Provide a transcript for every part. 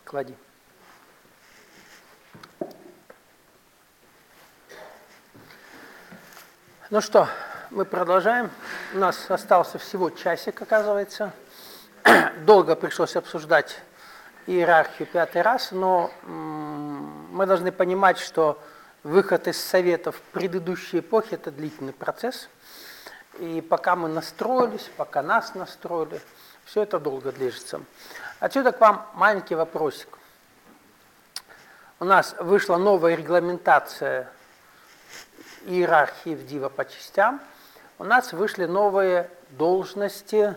Клади. Ну что, мы продолжаем. У нас остался всего часик, оказывается. Долго пришлось обсуждать иерархию 5-й раз, но мы должны понимать, что выход из советов предыдущей эпохи – это длительный процесс. И пока мы настроились, пока нас настроили, все это долго длится. Отсюда к вам маленький вопросик. У нас вышла новая регламентация иерархии в Дива по частям. У нас вышли новые должности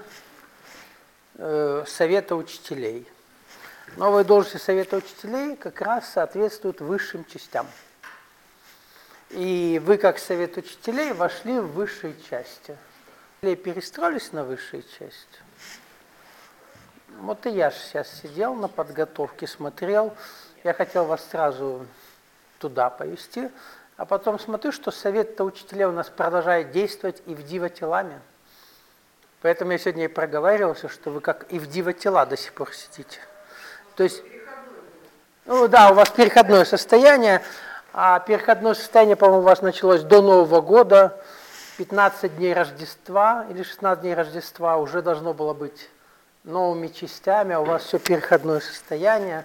Совета учителей. Новые должности Совета учителей как раз соответствуют высшим частям. И вы, как Совет учителей, вошли в высшие части. Или перестроились на высшие части. Вот и я же сейчас сидел на подготовке, смотрел. Я хотел вас сразу туда повести. А потом смотрю, что Совет учителей у нас продолжает действовать и в Дива телами. Поэтому я сегодня и проговаривался, что вы как и в Дива тела до сих пор сидите. То есть, ну да, у вас переходное состояние. А переходное состояние, по-моему, у вас началось до Нового года, 15 дней Рождества или 16 дней Рождества уже должно было быть новыми частями, а у вас все переходное состояние.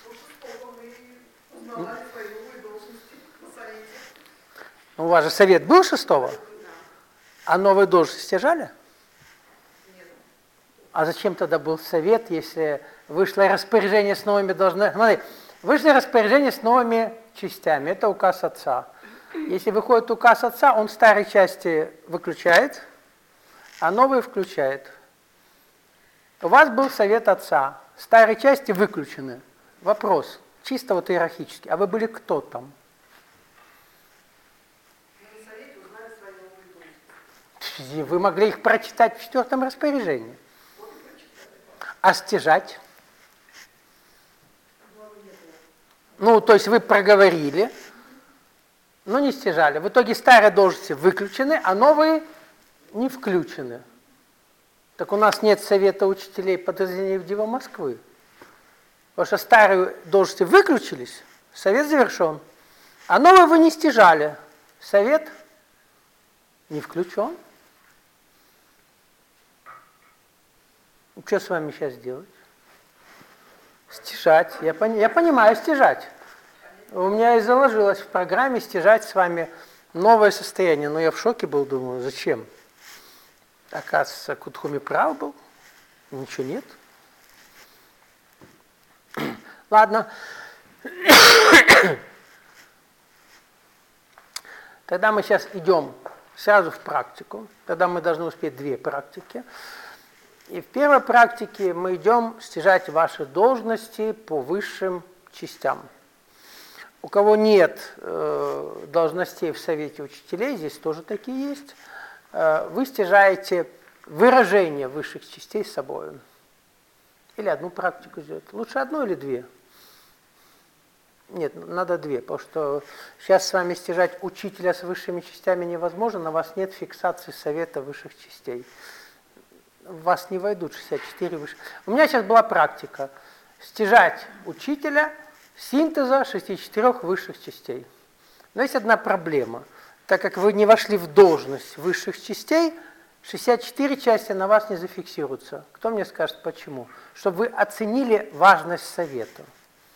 У вас же совет был 6-го? А новые должности стяжали? Нет. А зачем тогда был совет, если вышло распоряжение с новыми должностями? Смотри, вышло распоряжение с новыми частями. Это указ отца. Если выходит указ отца, он старые части выключает, а новые включает. У вас был совет отца. Старые части выключены. Вопрос, чисто вот иерархически. А вы были кто там? Вы могли их прочитать в 4-м распоряжении. А стяжать? Ну, то есть вы проговорили, но не стяжали. В итоге старые должности выключены, а новые не включены. Так у нас нет Совета учителей подразделений в Дива Москвы. Потому что старые должности выключились, совет завершен. А новые вы не стяжали. Совет не включен. Что с вами сейчас делать? Стяжать. Я понимаю, стяжать. У меня и заложилось в программе стяжать с вами новое состояние. Но я в шоке был, думаю, зачем? Оказывается, Кутхуми прав был. Ничего нет. Ладно. Тогда мы сейчас идем сразу в практику. Тогда мы должны успеть 2 практики. И в первой практике мы идем стяжать ваши должности по высшим частям. У кого нет должностей в Совете учителей, здесь тоже такие есть, вы стяжаете выражение высших частей с собой. Или одну практику сделать. Лучше одну или 2? Нет, надо 2, потому что сейчас с вами стяжать учителя с высшими частями невозможно, на вас нет фиксации Совета высших частей. В вас не войдут 64 выше. У меня сейчас была практика стяжать учителя синтеза 64 высших частей. Но есть одна проблема. Так как вы не вошли в должность высших частей, 64 части на вас не зафиксируются. Кто мне скажет, почему? Чтобы вы оценили важность совета.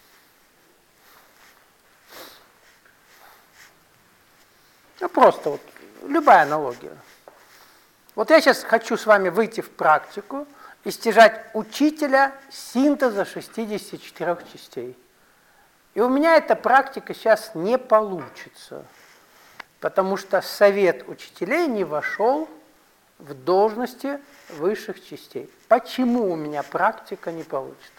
Ну, просто вот любая аналогия. Вот я сейчас хочу с вами выйти в практику и стяжать учителя синтеза 64 частей. И у меня эта практика сейчас не получится, потому что совет учителей не вошел в должности высших частей. Почему у меня практика не получится?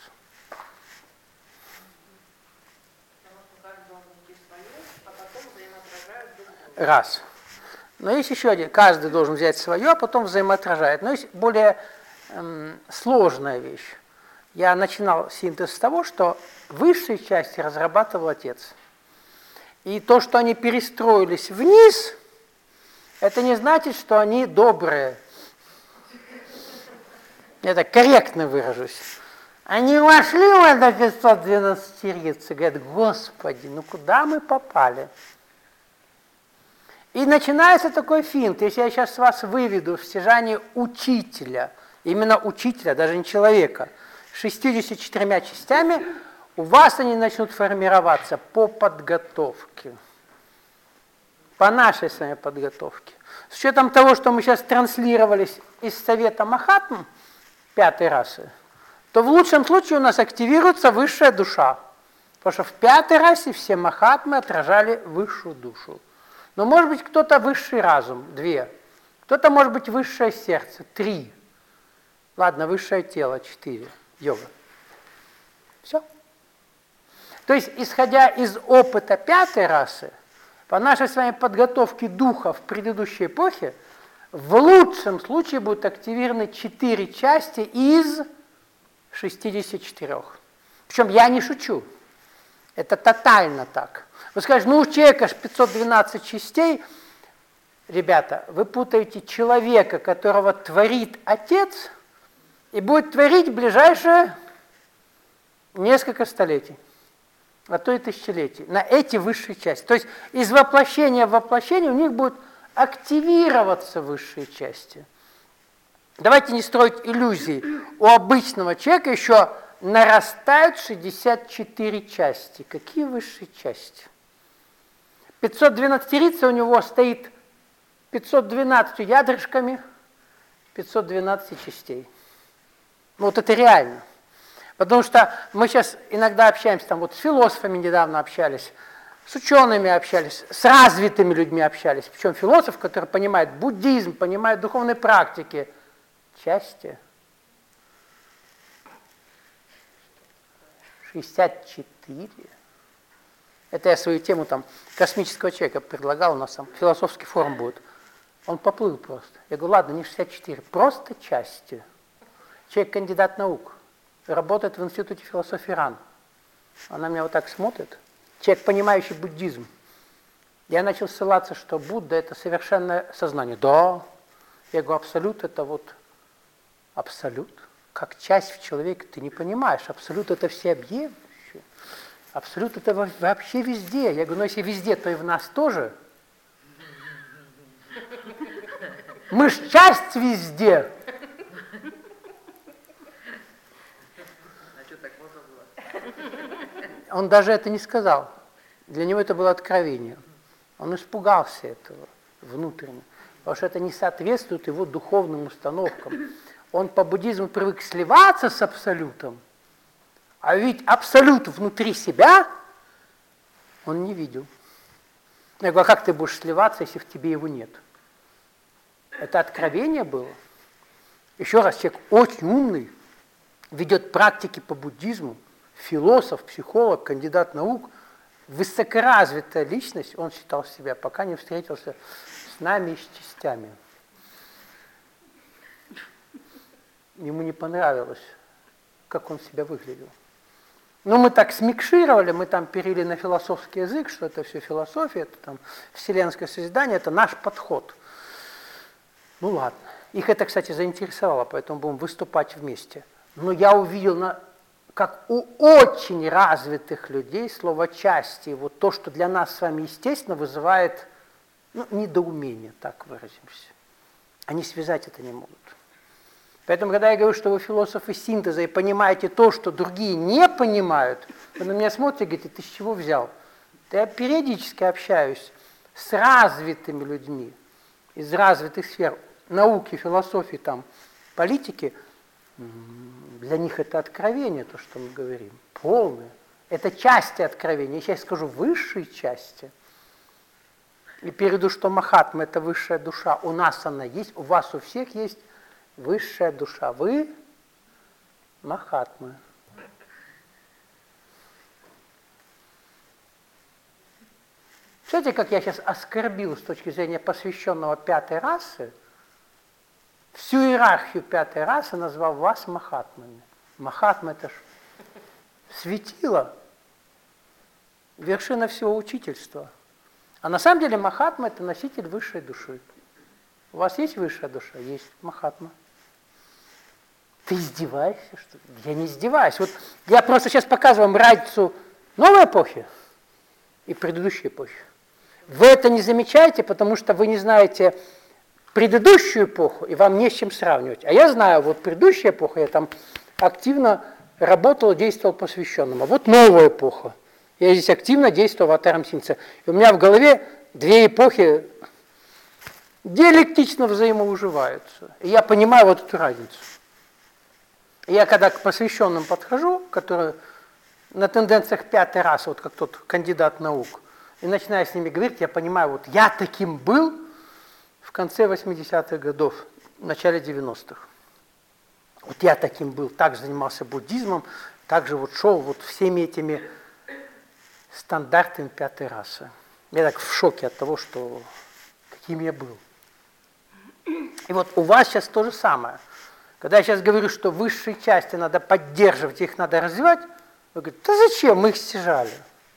Раз. Но есть еще один. Каждый должен взять свое, а потом взаимоотражает. Но есть более сложная вещь. Я начинал синтез с того, что высшие части разрабатывал отец. И то, что они перестроились вниз, это не значит, что они добрые. Я так корректно выражусь. Они вошли в это 512 и говорят, Господи, ну куда мы попали? И начинается такой финт. Если я сейчас вас выведу в стяжание учителя, именно учителя, даже не человека, 64 частями, у вас они начнут формироваться по подготовке. По нашей с вами подготовке. С учетом того, что мы сейчас транслировались из Совета Махатм, 5-й расы, то в лучшем случае у нас активируется высшая душа. Потому что в 5-й расе все Махатмы отражали высшую душу. Но может быть кто-то высший разум, 2. Кто-то может быть высшее сердце, 3. Ладно, высшее тело, 4. Йога. Все. То есть, исходя из опыта 5-й расы, по нашей с вами подготовке духа в предыдущей эпохе, в лучшем случае будут активированы 4 части из 64. Причем я не шучу. Это тотально так. Вы скажете, ну у человека ж 512 частей. Ребята, вы путаете человека, которого творит Отец, и будет творить в ближайшие несколько столетий, а то и тысячелетий, на эти высшие части. То есть из воплощения в воплощение у них будут активироваться высшие части. Давайте не строить иллюзий. У обычного человека еще нарастают 64 части. Какие высшие части? 512-рица у него стоит 512 ядрышками, 512 частей. Ну, вот это реально. Потому что мы сейчас иногда общаемся, там вот с философами недавно общались, с учеными общались, с развитыми людьми общались. Причем философ, который понимает буддизм, понимает духовные практики, части 64. Это я свою тему там космического человека предлагал, у нас там философский форум будет. Он поплыл просто. Я говорю, ладно, не 64, просто части. Человек кандидат наук, работает в Институте философии РАН. Она меня вот так смотрит. Человек, понимающий буддизм. Я начал ссылаться, что Будда – это совершенное сознание. Да. Я говорю, абсолют – это вот абсолют. Как часть в человеке ты не понимаешь. Абсолют – это всеобъемлющее. Абсолют – это вообще везде. Я говорю, ну если везде, то и в нас тоже. Мы ж часть везде. Он даже это не сказал. Для него это было откровение. Он испугался этого внутренне, потому что это не соответствует его духовным установкам. Он по буддизму привык сливаться с абсолютом, а ведь абсолют внутри себя он не видел. Я говорю, а как ты будешь сливаться, если в тебе его нет? Это откровение было. Еще раз, человек очень умный, ведет практики по буддизму, философ, психолог, кандидат наук, высокоразвитая личность, он считал себя, пока не встретился с нами и с частями. Ему не понравилось, как он себя выглядел. Но мы так смикшировали, мы там перевели на философский язык, что это все философия, это там вселенское созидание, это наш подход. Ну ладно. Их это, кстати, заинтересовало, поэтому будем выступать вместе. Но я увидел, как у очень развитых людей слово «части», вот то, что для нас с вами естественно, вызывает недоумение, так выразимся. Они связать это не могут. Поэтому, когда я говорю, что вы философы синтеза и понимаете то, что другие не понимают, вы на меня смотрите и говорите, ты с чего взял? Да я периодически общаюсь с развитыми людьми из развитых сфер науки, философии, там, политики. Для них это откровение, то, что мы говорим, полное. Это части откровения. Я сейчас скажу высшие части. И перейду, что Махатма – это высшая душа. У нас она есть, у вас у всех есть высшая душа. Вы Махатмы. Смотрите, как я сейчас оскорбил с точки зрения посвященного 5-й расы, всю иерархию 5-й расы назвал вас Махатмами. Махатма – это ж светило, вершина всего учительства. А на самом деле Махатма – это носитель высшей души. У вас есть высшая душа? Есть Махатма. Ты издеваешься, что ли? Я не издеваюсь. Вот я просто сейчас показываю вам разницу новой эпохи и предыдущей эпохи. Вы это не замечаете, потому что вы не знаете предыдущую эпоху, и вам не с чем сравнивать. А я знаю, вот предыдущая эпоха, я там активно работал, действовал посвященным. А вот новая эпоха. Я здесь активно действовал аватаром Синца. И у меня в голове две эпохи диалектично взаимоуживаются. И я понимаю вот эту разницу. И я когда к посвященным подхожу, которые на тенденциях 5-й раз, вот как тот кандидат наук, и начинаю с ними говорить, я понимаю, вот я таким был в конце 80-х годов, в начале 90-х. Вот я таким был, так же занимался буддизмом, так же вот шел вот всеми этими стандартами 5-й расы. Я так в шоке от того, что каким я был. И вот у вас сейчас то же самое. Когда я сейчас говорю, что высшие части надо поддерживать, их надо развивать, вы говорите, да зачем, мы их стяжали.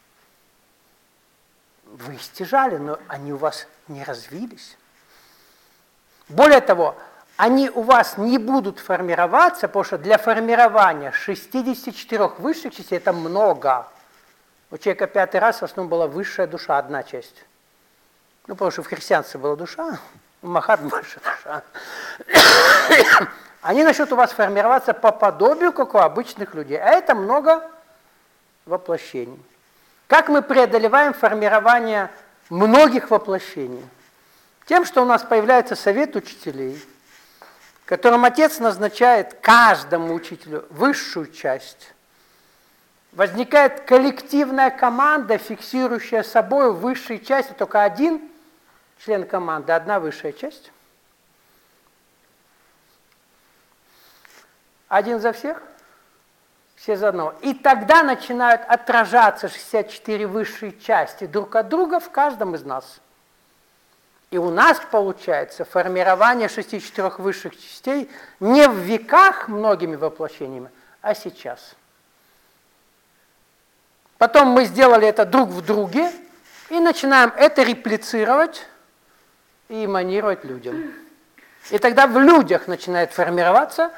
Вы их стяжали, но они у вас не развились. Более того, они у вас не будут формироваться, потому что для формирования 64 высших частей это много. У человека 5-й раз в основном была высшая душа, одна часть. Ну, потому что в христианстве была душа, у Махатмы высшая душа. Они начнут у вас формироваться по подобию, как у обычных людей. А это много воплощений. Как мы преодолеваем формирование многих воплощений? Тем, что у нас появляется совет учителей, которым отец назначает каждому учителю высшую часть. Возникает коллективная команда, фиксирующая собой высшие части, только один член команды, одна высшая часть. Один за всех, все за одного. И тогда начинают отражаться 64 высшие части друг от друга в каждом из нас. И у нас получается формирование 64 высших частей не в веках многими воплощениями, а сейчас. Потом мы сделали это друг в друге и начинаем это реплицировать и эманировать людям. И тогда в людях начинает формироваться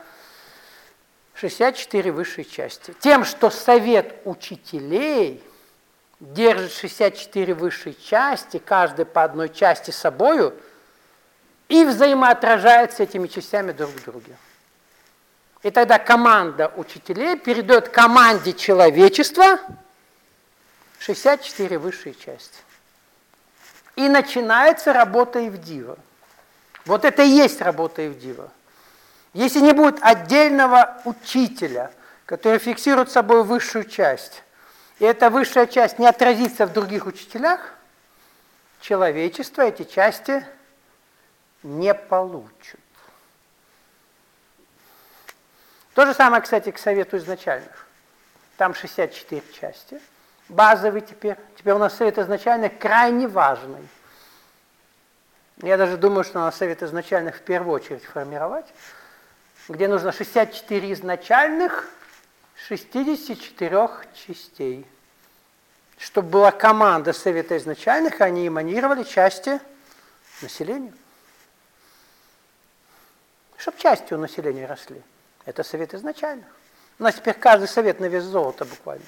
64 высшие части. Тем, что совет учителей держит 64 высшие части, каждый по одной части собою, и взаимоотражается этими частями друг в друге. И тогда команда учителей передает команде человечества 64 высшие части. И начинается работа Ивдива. Вот это и есть работа Ивдива. Если не будет отдельного учителя, который фиксирует собой высшую часть, и эта высшая часть не отразится в других учителях, человечество эти части не получит. То же самое, кстати, к совету изначальных. Там 64 части. Базовый теперь. Теперь у нас совет изначальных крайне важный. Я даже думаю, что надо совет изначальных в первую очередь формировать, где нужно 64 изначальных 64 частей. Чтобы была команда совета изначальных, они эманировали части населения. Чтобы части у населения росли. Это совет изначальных. У нас теперь каждый совет на вес золота буквально.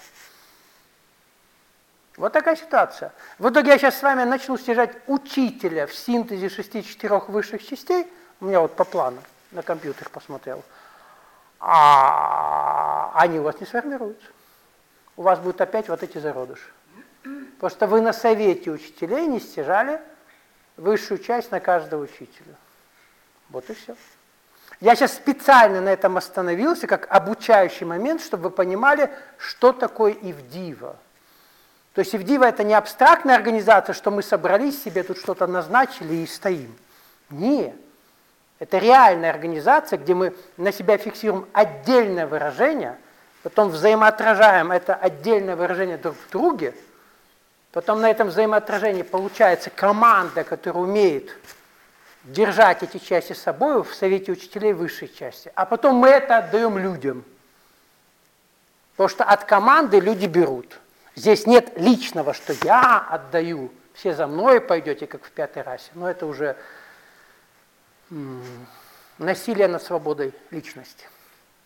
Вот такая ситуация. В итоге я сейчас с вами начну стяжать учителя в синтезе 64 высших частей. У меня вот по плану на компьютер посмотрел. А они у вас не сформируются. У вас будут опять вот эти зародыши. Потому что вы на совете учителей не стяжали высшую часть на каждого учителя. Вот и все. Я сейчас специально на этом остановился, как обучающий момент, чтобы вы понимали, что такое Ивдива. То есть Ивдива – это не абстрактная организация, что мы собрались, себе тут что-то назначили и стоим. Нет. Это реальная организация, где мы на себя фиксируем отдельное выражение, потом взаимоотражаем это отдельное выражение друг в друге, потом на этом взаимоотражении получается команда, которая умеет держать эти части с собой в совете учителей высшей части, а потом мы это отдаем людям. Потому что от команды люди берут. Здесь нет личного, что я отдаю, все за мной пойдете, как в 5-й расе. Но это уже насилие над свободой личности.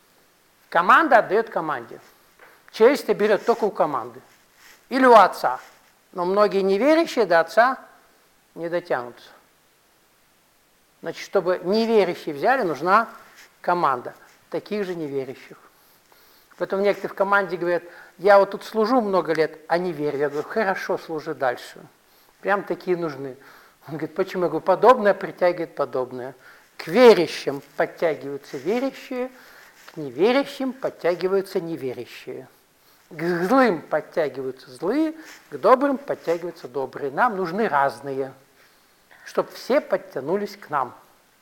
Команда отдает команде. Честь берет только у команды. Или у отца. Но многие неверующие до отца не дотянутся. Значит, чтобы неверующие взяли, нужна команда таких же неверующих. Поэтому некоторые в команде говорят, я вот тут служу много лет, а не верю. Я говорю, хорошо, служи дальше. Прям такие нужны. Он говорит, почему? Я говорю, подобное притягивает подобное. К верующим подтягиваются верующие, к неверующим подтягиваются неверующие. К злым подтягиваются злые, к добрым подтягиваются добрые. Нам нужны разные, чтобы все подтянулись к нам.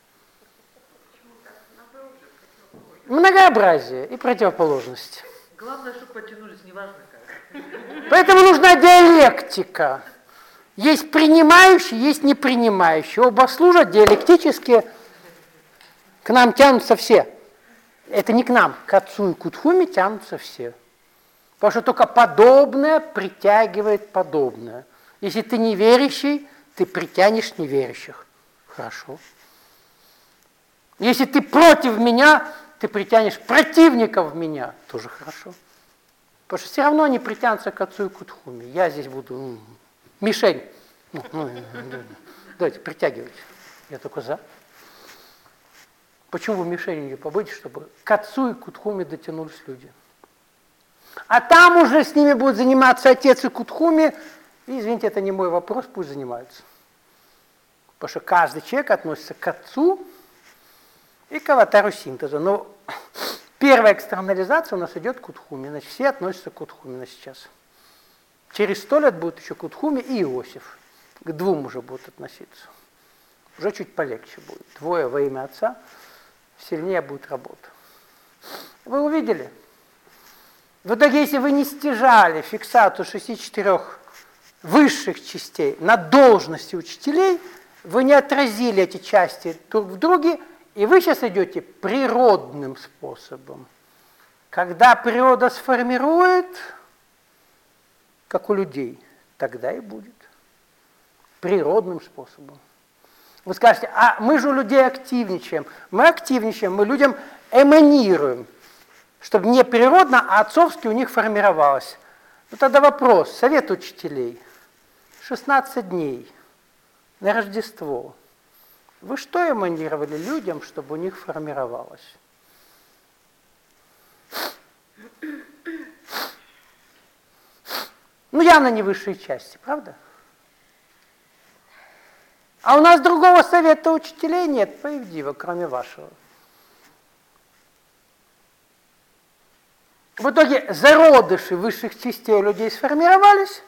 Многообразие и противоположность. Главное, чтобы подтянулись, неважно как. Поэтому нужна диалектика. Есть принимающие, есть непринимающие. Оба служат диалектически. К нам тянутся все. Это не к нам, к отцу и к Утхуме тянутся все. Потому что только подобное притягивает подобное. Если ты неверующий, ты притянешь неверующих. Хорошо. Если ты против меня, ты притянешь противников меня. Тоже хорошо. Потому что все равно они притянутся к отцу и к Утхуме. Я здесь буду мишень. Давайте, притягивайте. Я только за. Почему вы мишенью не побудете, чтобы к отцу и к Утхуме дотянулись люди? А там уже с ними будут заниматься отец и Кутхуми. И, извините, это не мой вопрос, пусть занимаются. Потому что каждый человек относится к отцу и к аватару синтеза. Но первая экстернализация у нас идет к Утхуме. Значит, все относятся к Утхуме сейчас. Через 100 лет будут еще Кутхуми и Иосиф. К двум уже будут относиться. Уже чуть полегче будет. Двое во имя Отца, сильнее будет работа. Вы увидели? В итоге, если вы не стяжали фиксацию 64 высших частей на должности учителей, вы не отразили эти части друг в друге, и вы сейчас идете природным способом. Когда природа сформирует, как у людей, тогда и будет. Природным способом. Вы скажете, а мы же у людей активничаем. Мы активничаем, мы людям эманируем, чтобы не природно, а отцовски у них формировалось. Ну тогда вопрос, совет учителей. 16 дней на Рождество. Вы что эманировали людям, чтобы у них формировалось? Ну, явно не высшие части, правда? А у нас другого совета учителей нет, Паевдива, кроме вашего. В итоге зародыши высших частей у людей сформировались,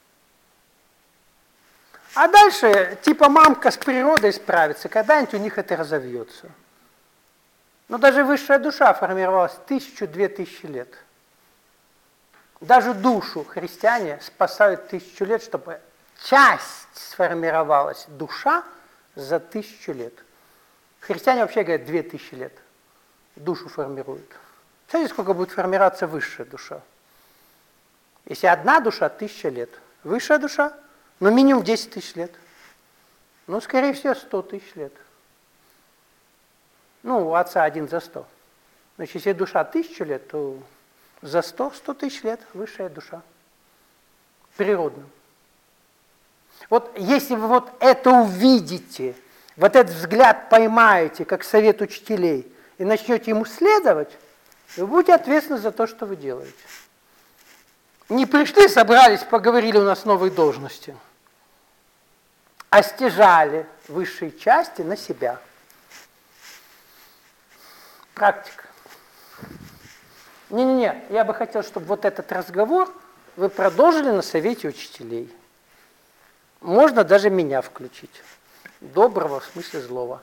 а дальше типа мамка с природой справится, когда-нибудь у них это разовьется. Но даже высшая душа формировалась 1000-2000 лет. Даже душу христиане спасают 1000 лет, чтобы часть сформировалась, душа за 1000 лет. Христиане вообще говорят 2000 лет. Душу формируют. Смотрите, сколько будет формироваться высшая душа. Если одна душа, 1000 лет. Высшая душа, ну минимум 10 000 лет. Ну, скорее всего, 100 000 лет. Ну, у Отца один за 100. Значит, если душа 1000 лет, то за 100 000 лет высшая душа. Природно. Вот если вы вот это увидите, вот этот взгляд поймаете, как совет учителей, и начнете ему следовать, вы будете ответственны за то, что вы делаете. Не пришли, собрались, поговорили, у нас новые должности, а стяжали высшие части на себя. Практика. Не-не-не, я бы хотел, чтобы вот этот разговор вы продолжили на совете учителей. Можно даже меня включить. Доброго в смысле злого.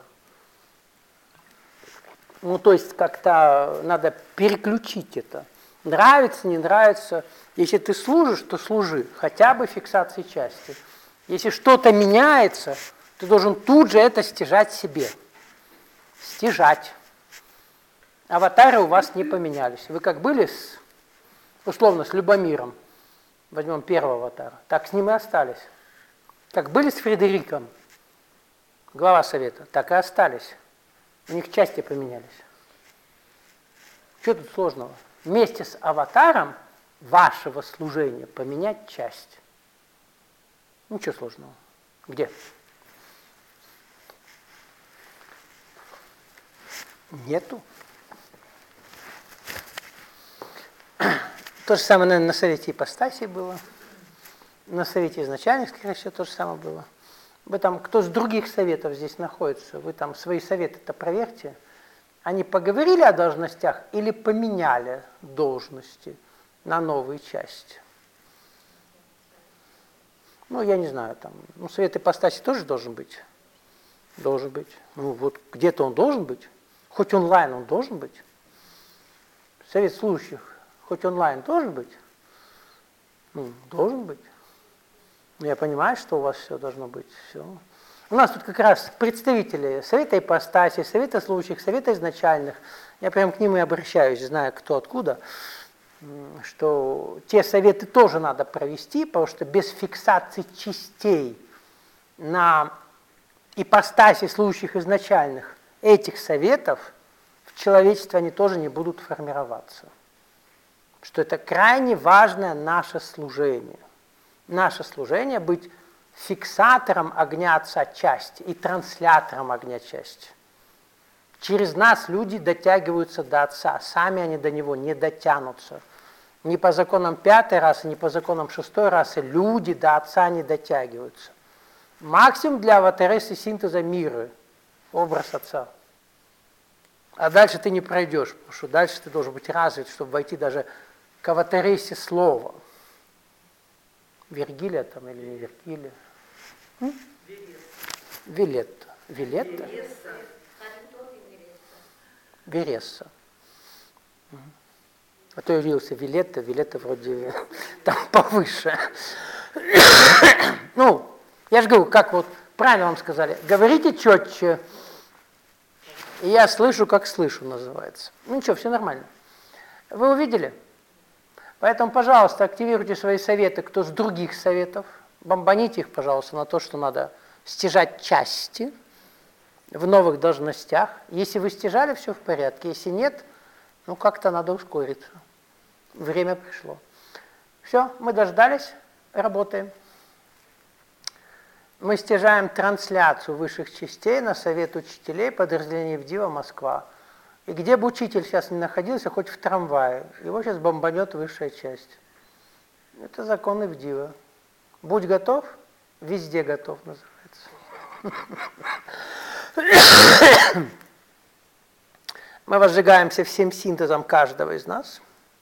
Ну, то есть как-то надо переключить это. Нравится, не нравится. Если ты служишь, то служи. Хотя бы фиксации части. Если что-то меняется, ты должен тут же это стяжать себе. Стяжать. Аватары у вас не поменялись. Вы как были, условно, с Любомиром, возьмем первого аватара, так с ним и остались. Как были с Фредериком, глава совета, так и остались. У них части поменялись. Что тут сложного? Вместе с аватаром вашего служения поменять часть. Ничего сложного. Где? Нету. То же самое, наверное, на совете ипостасей было. На совете изначальных, скорее всего, то же самое было. Вы там, кто с других советов здесь находится, вы там свои советы-то проверьте. Они поговорили о должностях или поменяли должности на новые части? Ну, я не знаю, там, ну, совет ипостаси тоже должен быть. Должен быть. Ну, вот где-то он должен быть. Хоть онлайн он должен быть. Совет служащих, хоть онлайн должен быть. Ну, должен быть. Я понимаю, что у вас все должно быть. Все. У нас тут как раз представители совета ипостаси, совета служащих, совета изначальных. Я прям к ним и обращаюсь, зная, кто откуда, что те советы тоже надо провести, потому что без фиксации частей на ипостаси служащих изначальных этих советов в человечестве они тоже не будут формироваться. Что это крайне важное наше служение. Наше служение быть фиксатором огня Отца части и транслятором огня части. Через нас люди дотягиваются до Отца, сами они до Него не дотянутся. Ни по законам 5-й расы, ни по законам 6-й расы люди до Отца не дотягиваются. Максимум для аватаресы синтеза мира – образ Отца. А дальше ты не пройдешь, потому что дальше ты должен быть развит, чтобы войти даже к аватаресе слова. Вергилия там или не Вергилия? Вилетта. Вилетта? Вересса. А то я виделся Вилетта, Вилетта вроде там повыше. Ну, я же говорю, как вот правильно вам сказали, говорите четче, и я слышу, как слышу, называется. Ну ничего, все нормально. Вы увидели? Поэтому, пожалуйста, активируйте свои советы, кто с других советов. Бомбаните их, пожалуйста, на то, что надо стяжать части в новых должностях. Если вы стяжали, все в порядке. Если нет, ну как-то надо ускориться. Время пришло. Все, мы дождались, работаем. Мы стяжаем трансляцию высших частей на совет учителей подразделений ВДИВа Москва. И где бы учитель сейчас ни находился, хоть в трамвае, его сейчас бомбанет высшая часть. Это законы ВДИВа. Будь готов, везде готов называется. Мы возжигаемся всем синтезом каждого из нас.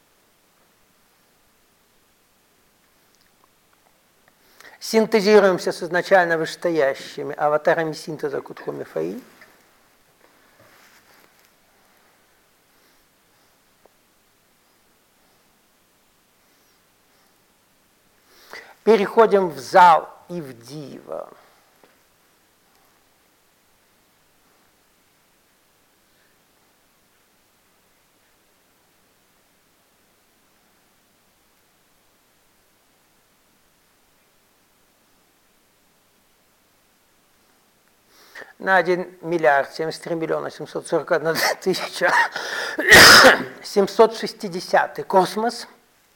Синтезируемся с изначально вышестоящими аватарами синтеза Кутхуми Фаи. Переходим в зал Ивдива. На 1 миллиард 73 миллиона 741 тысяча 760 космос.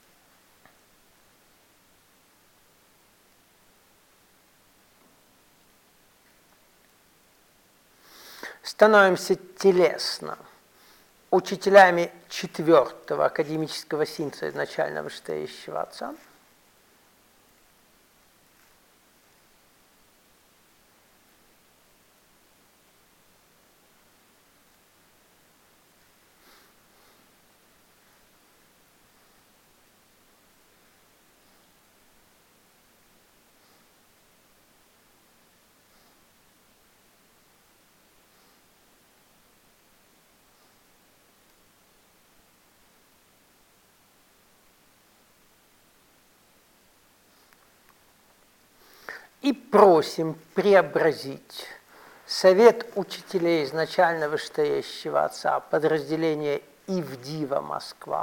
Становимся телесно учителями 4-го академического синтеза изначально вышестоящего Отца. И просим преобразить совет учителей изначально вышестоящего Отца подразделения Ивдива Москва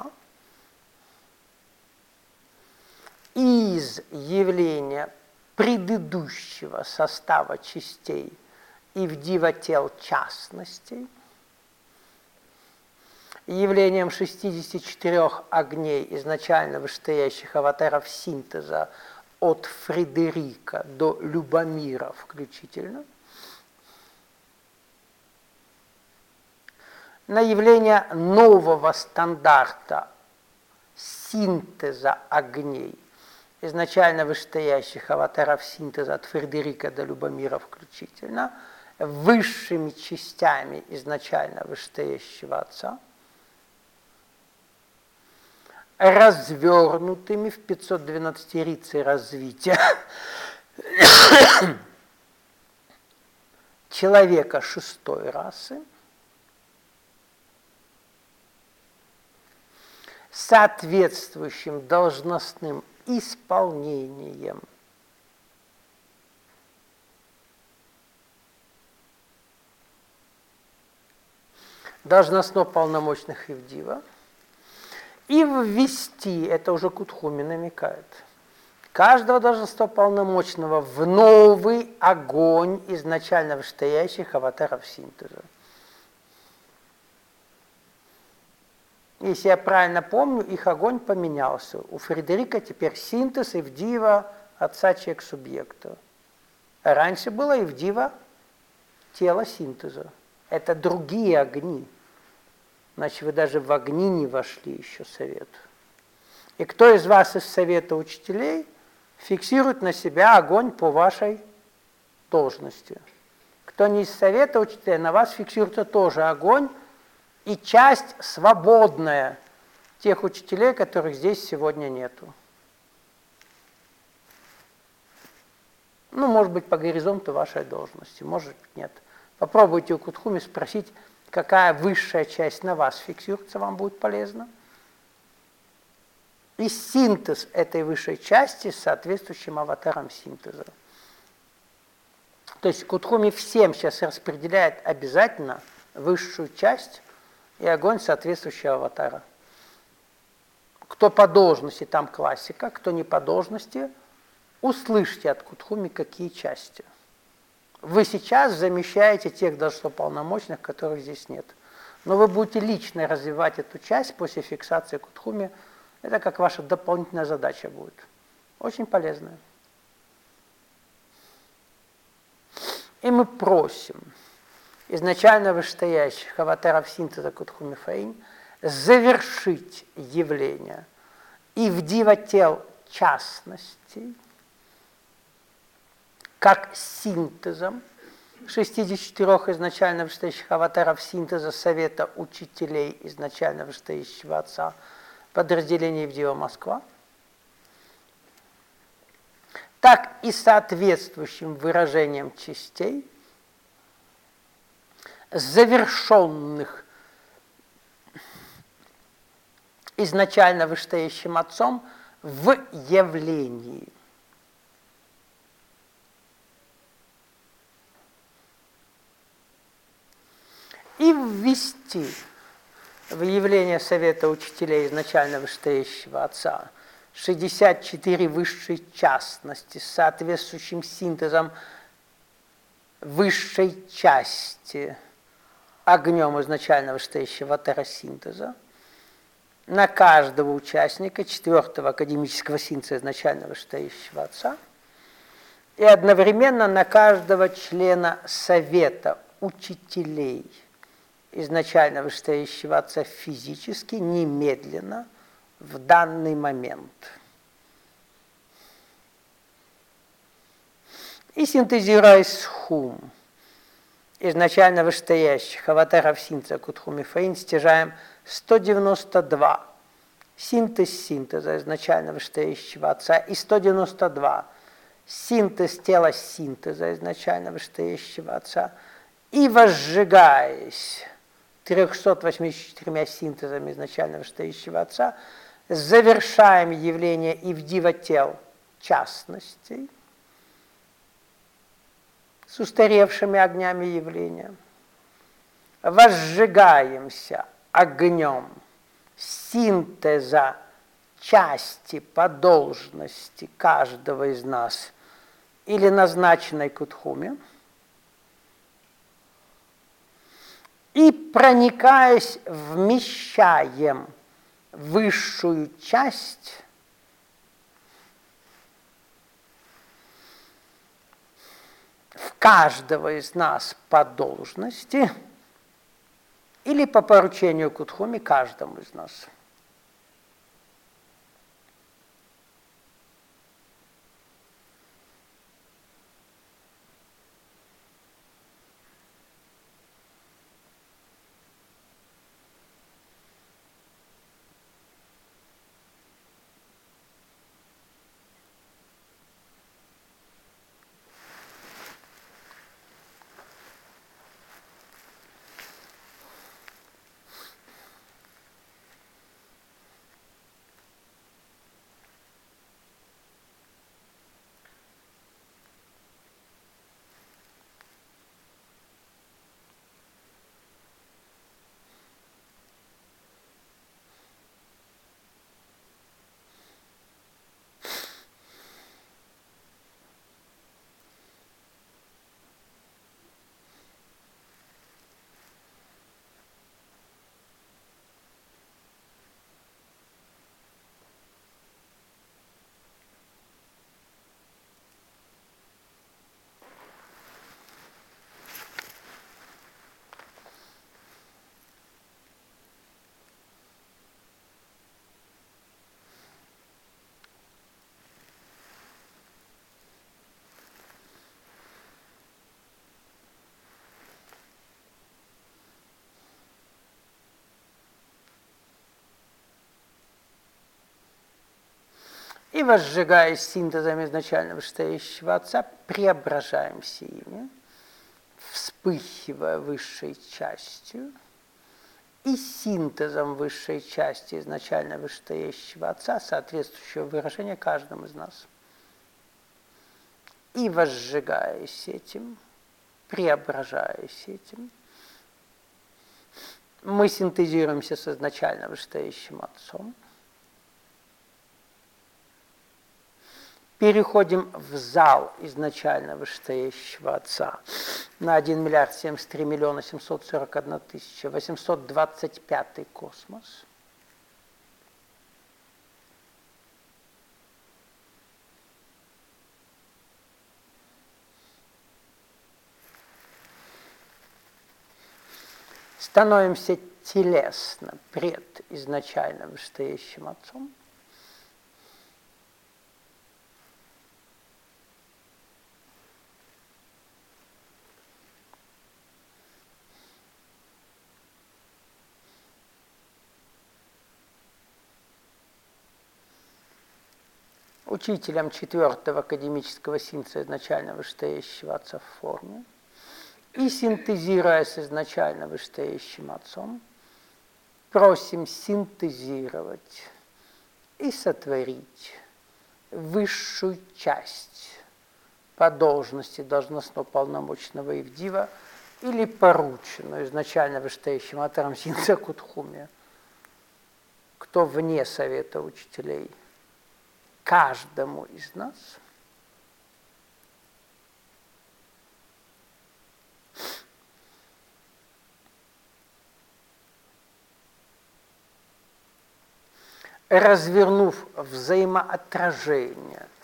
из явления предыдущего состава частей Ивдива тел частностей явлением 64 огней изначально вышестоящих аватаров синтеза от Фредерика до Любомира включительно, на явление нового стандарта синтеза огней, изначально вышестоящих аватаров синтеза от Фредерика до Любомира включительно, высшими частями изначально вышестоящего Отца, развернутыми в 512-рице развития человека шестой расы, соответствующим должностным исполнением должностно-полномочных Ивдива, и ввести, это уже Кутхуми намекает, каждого должностно-полномочного в новый огонь изначально вышестоящих аватаров синтеза. Если я правильно помню, их огонь поменялся. У Фредерика теперь синтез Ивдива Отца человек субъекта. А раньше было Ивдива тело синтеза. Это другие огни. Значит, вы даже в огни не вошли еще совет. И кто из вас из совета учителей фиксирует на себя огонь по вашей должности? Кто не из совета учителей, на вас фиксируется тоже огонь и часть свободная тех учителей, которых здесь сегодня нету. Ну, может быть, по горизонту вашей должности, может быть, нет. Попробуйте у Кутхуми спросить, какая высшая часть на вас фиксируется, вам будет полезно. И синтез этой высшей части с соответствующим аватаром синтеза. То есть Кутхуми всем сейчас распределяет обязательно высшую часть и огонь соответствующего аватара. Кто по должности, там классика, кто не по должности, услышьте от Кутхуми, какие части. Вы сейчас замещаете тех должностно-полномочных, которых здесь нет. Но вы будете лично развивать эту часть после фиксации Кутхуми. Это как ваша дополнительная задача будет. Очень полезная. И мы просим изначально вышестоящих аватаров синтеза Кутхуми Фаинь завершить явление Ивдива тел частностей как синтезом 64 изначально вышестоящих аватаров синтеза Совета учителей изначально вышестоящего Отца подразделения Ивдива Москва, так и соответствующим выражением частей, завершенных изначально вышестоящим Отцом в явлении. И ввести в явление Совета учителей изначально вышестоящего Отца 64 высшей частности с соответствующим синтезом высшей части огнем изначально вышестоящего аватара синтеза на каждого участника 4-го академического синтеза изначально вышестоящего Отца и одновременно на каждого члена Совета учителей изначально вышестоящего Отца физически, немедленно, в данный момент. И синтезируя схум изначально вышестоящих аватаров синтеза Кутхуми Фаинь, стяжаем 192 синтез синтеза изначально вышестоящего Отца и 192 синтез тела синтеза изначально вышестоящего Отца и возжигаясь 384 синтезами изначально вышестоящего Отца, завершаем явление Ивдива тел частностей с устаревшими огнями явления. Возжигаемся огнем синтеза части по должности каждого из нас или назначенной Кутхуми, И, проникаясь, вмещаем высшую часть в каждого из нас по должности или по поручению Кутхуми каждому из нас. И, возжигаясь синтезом изначально вышестоящего Отца, преображаемся ими, вспыхивая высшей частью, и синтезом высшей части изначально вышестоящего Отца, соответствующего выражения каждому из нас. И, возжигаясь этим, преображаясь этим, мы синтезируемся с изначально вышестоящим Отцом, переходим в зал изначально вышестоящего Отца на 1 миллиард 73 миллиона 741 тысяча 825 космос. Становимся телесно пред изначально вышестоящим Отцом. Учителем 4-го академического синтеза изначально вышестоящего Отца в форме, и синтезируя с изначально вышестоящим Отцом, просим синтезировать и сотворить высшую часть по должности должностно-полномочного Ивдива или порученную изначально вышестоящим автором синтеза Кутхуми, кто вне совета учителей, каждому из нас развернув взаимоотражение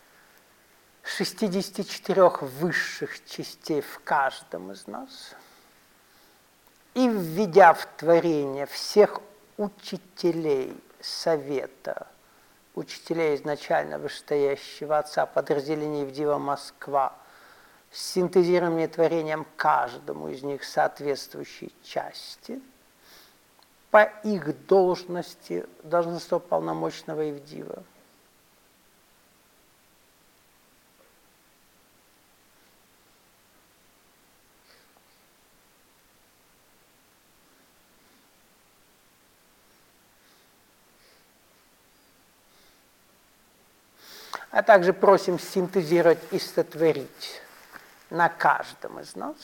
64 высших частей в каждом из нас и введя в творение всех учителей совета, учителей изначально вышестоящего Отца, подразделений Ивдива Москва, с синтезированием и творением каждому из них соответствующей части, по их должности должностного полномочного Ивдива. А также просим синтезировать и сотворить на каждом из нас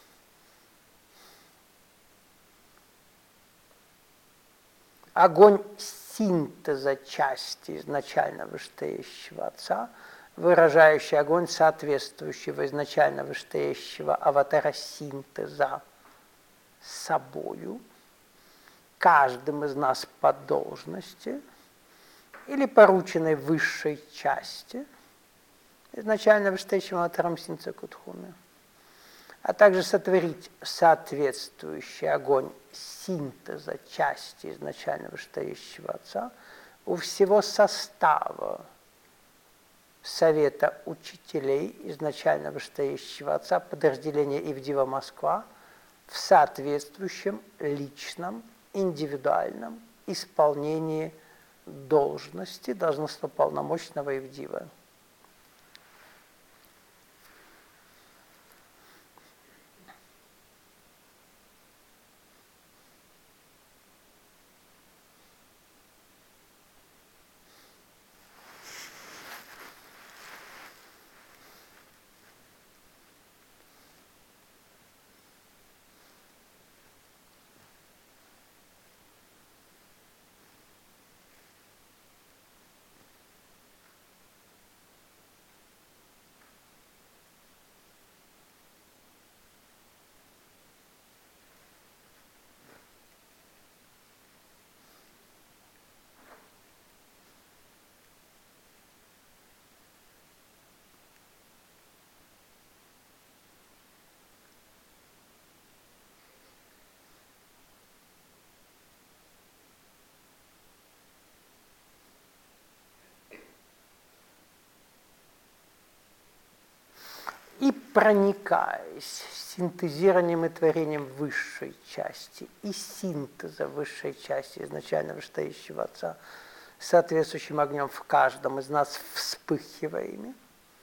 огонь синтеза части изначально вышестоящего Отца, выражающий огонь соответствующего изначально вышестоящего аватара синтеза собою, каждым из нас по должности или порученной высшей части, изначально вышестоящему Атарам Синцекутхуме, а также сотворить соответствующий огонь синтеза части изначально вышестоящего Отца у всего состава Совета учителей изначально вышестоящего Отца подразделения Ивдива Москва в соответствующем личном, индивидуальном исполнении должности должностного полномочного Ивдива. И проникаясь синтезированием и творением высшей части и синтеза высшей части изначально вышестоящего Отца, соответствующим огнем в каждом из нас вспыхивая ими,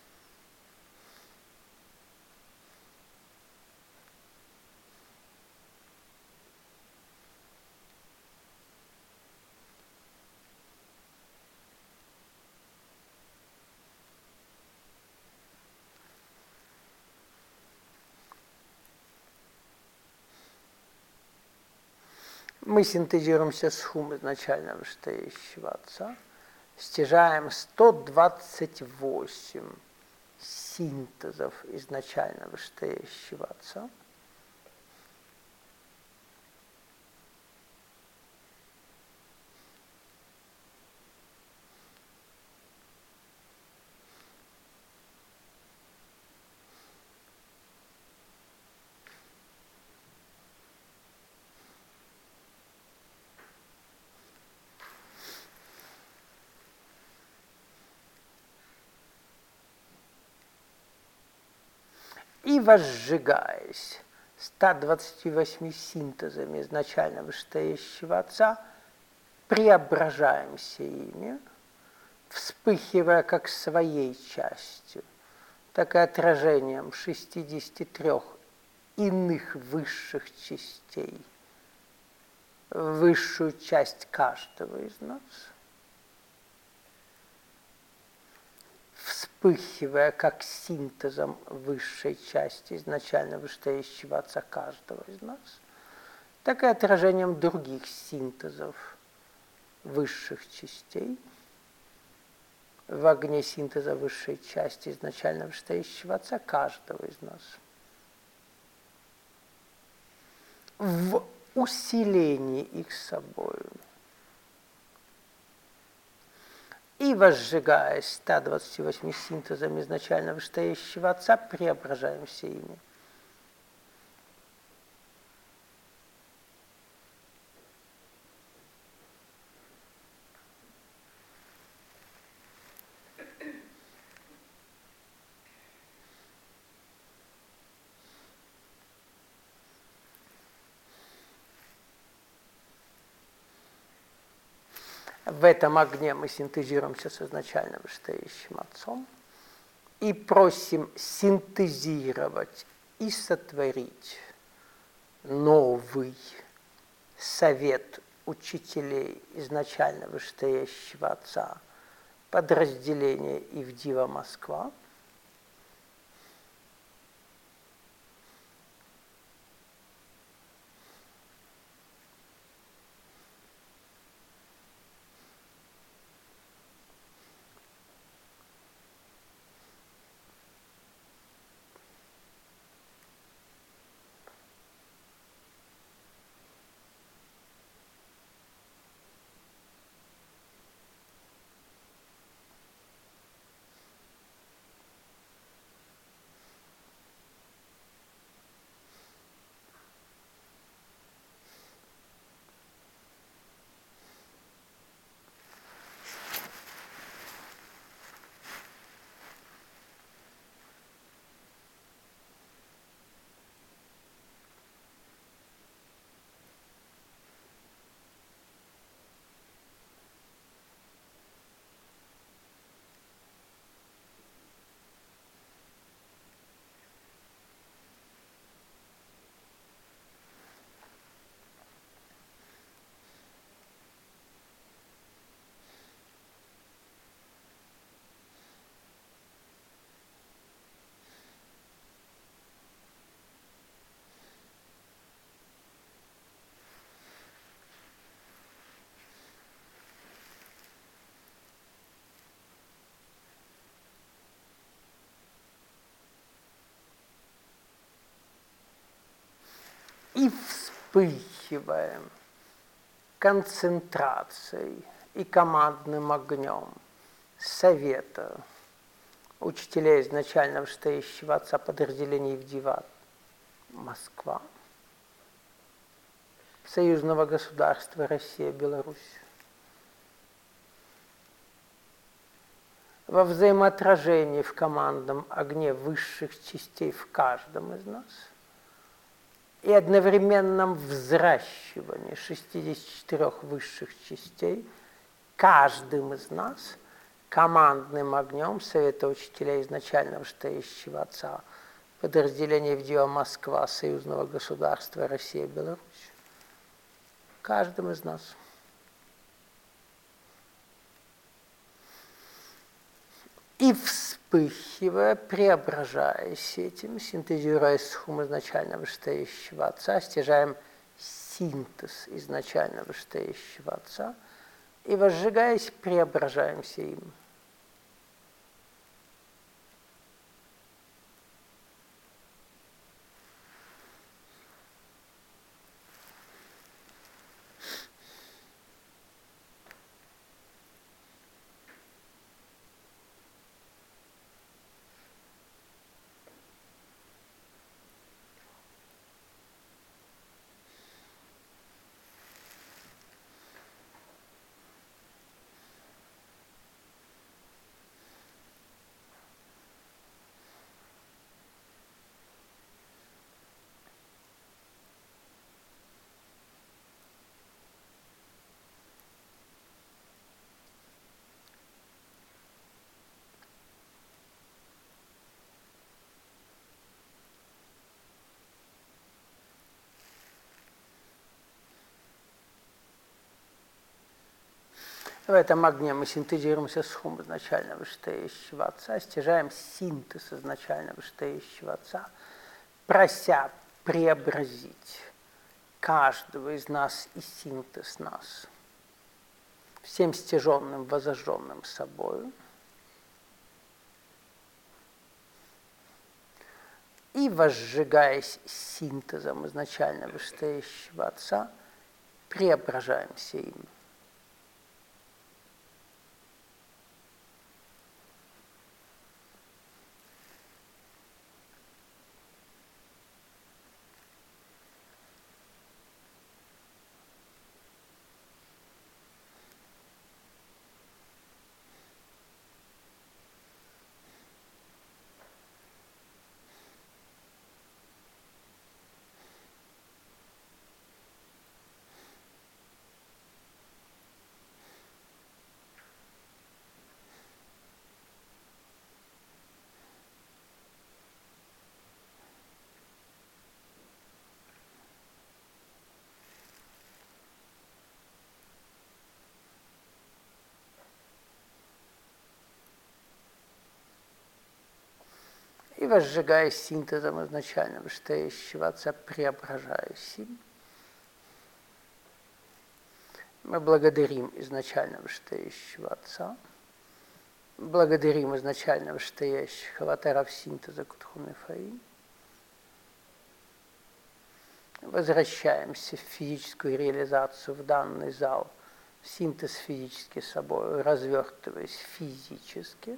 мы синтезируемся с хум изначально вышестоящего Отца, стяжаем 128 синтезов изначально вышестоящего Отца, и возжигаясь 128 синтезами изначально вышестоящего Отца, преображаемся ими, вспыхивая как своей частью, так и отражением 63 иных высших частей, высшую часть каждого из нас, вспыхивая как синтезом высшей части изначально вышестоящего Отца каждого из нас, так и отражением других синтезов высших частей в огне синтеза высшей части изначально вышестоящего Отца каждого из нас. В усилении их собою. И возжигаясь 128 синтезами изначально вышестоящего Отца, преображаемся ими. В этом огне мы синтезируемся с изначально вышестоящим Отцом и просим синтезировать и сотворить новый совет учителей изначально вышестоящего Отца, подразделение Ивдива Москва, и вспыхиваем концентрацией и командным огнем Совета учителей изначально вышестоящего отца подразделений Ивдива Москва, союзного государства Россия-Беларусь, во взаимоотражении в командном огне высших частей в каждом из нас и одновременном взращивании 64 высших частей каждым из нас командным огнем Совета учителей изначально вышестоящего отца подразделения Ивдива Москва, союзного государства Россия-Беларусь, каждым из нас. И вспыхивая, преображаясь этим, синтезируя схум изначально вышестоящего отца, стяжаем синтез изначально вышестоящего отца и, возжигаясь, преображаемся им. В этом огне мы синтезируемся с хум изначально вышестоящего отца, стяжаем синтез изначально вышестоящего отца, прося преобразить каждого из нас и синтез нас всем стяженным, возожженным собою, и, возжигаясь синтезом изначально вышестоящего отца, преображаемся им. И, возжигаясь синтезом изначально вышестоящего отца, преображаясь им, мы благодарим изначально вышестоящего отца, благодарим изначально вышестоящих аватаров синтеза Кутхуны Фаи, возвращаемся в физическую реализацию, в данный зал, синтез физически собой, развертываясь физически,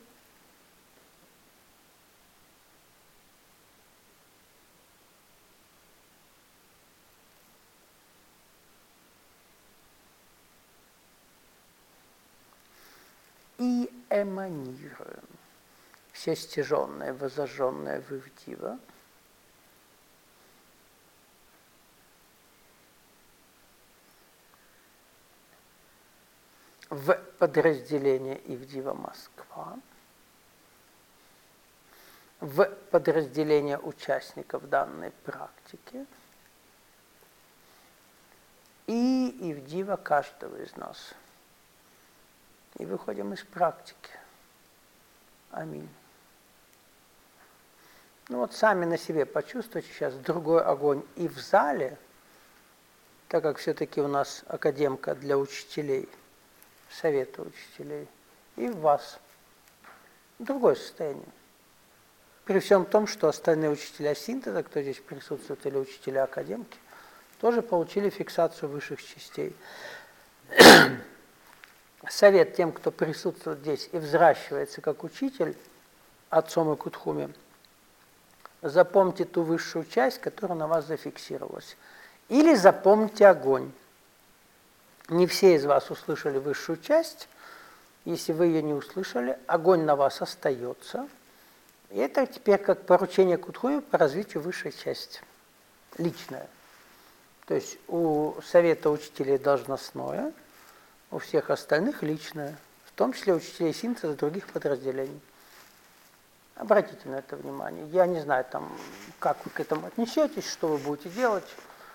и эманируем все стяженное, возожженное в Ивдива в подразделение Ивдива Москва, в подразделение участников данной практики и Ивдива каждого из нас. И выходим из практики. Аминь. Ну вот сами на себе почувствуйте сейчас другой огонь и в зале, так как все-таки у нас академка для учителей, совета учителей, и в вас. Другое состояние. При всем том, что остальные учителя синтеза, кто здесь присутствует, или учителя академки, тоже получили фиксацию высших частей. Совет тем, кто присутствует здесь и взращивается как учитель, отцом и Кутхуми, запомните ту высшую часть, которая на вас зафиксировалась. Или запомните огонь. Не все из вас услышали высшую часть. Если вы ее не услышали, огонь на вас остается. И это теперь как поручение Кутхуми по развитию высшей части. Личное. То есть у совета учителей должностное, у всех остальных личное. В том числе учителей синтеза других подразделений. Обратите на это внимание. Я не знаю, там, как вы к этому отнесетесь, что вы будете делать.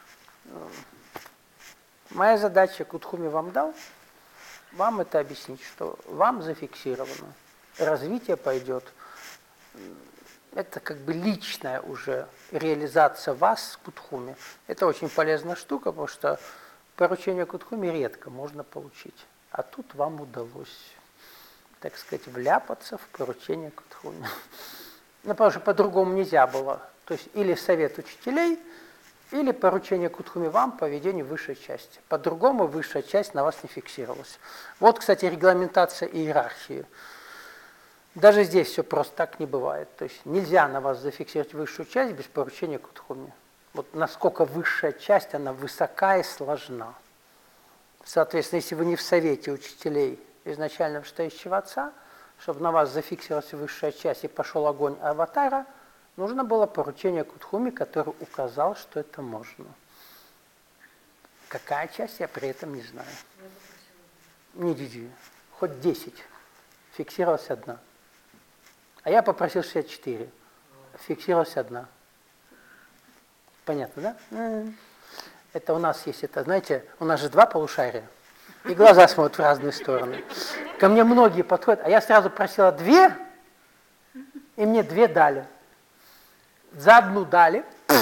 Моя задача, Кутхуми вам дал, вам это объяснить, что вам зафиксировано. Развитие пойдет. Это как бы личная уже реализация вас с Кутхуми. Это очень полезная штука, потому что поручение Кутхуми редко можно получить. А тут вам удалось, так сказать, вляпаться в поручение Кутхуми. Ну, потому что по-другому нельзя было. То есть или совет учителей, или поручение Кутхуми вам по ведению высшей части. По-другому высшая часть на вас не фиксировалась. Вот, кстати, регламентация иерархии. Даже здесь все просто так не бывает. То есть нельзя на вас зафиксировать высшую часть без поручения Кутхуми. Вот насколько высшая часть, она высока и сложна. Соответственно, если вы не в совете учителей изначально вышестоящего отца, чтобы на вас зафиксировалась высшая часть и пошел огонь аватара, нужно было поручение Кутхуми, который указал, что это можно. Какая часть, я при этом не знаю. Не диди. Хоть 10. Фиксировалась одна. А я попросил 64. Фиксировалась одна. Понятно, да? Это у нас есть, это, знаете, у нас же 2 полушария. И глаза смотрят в разные стороны. Ко мне многие подходят, а я сразу просила 2, и мне 2 дали. За одну дали,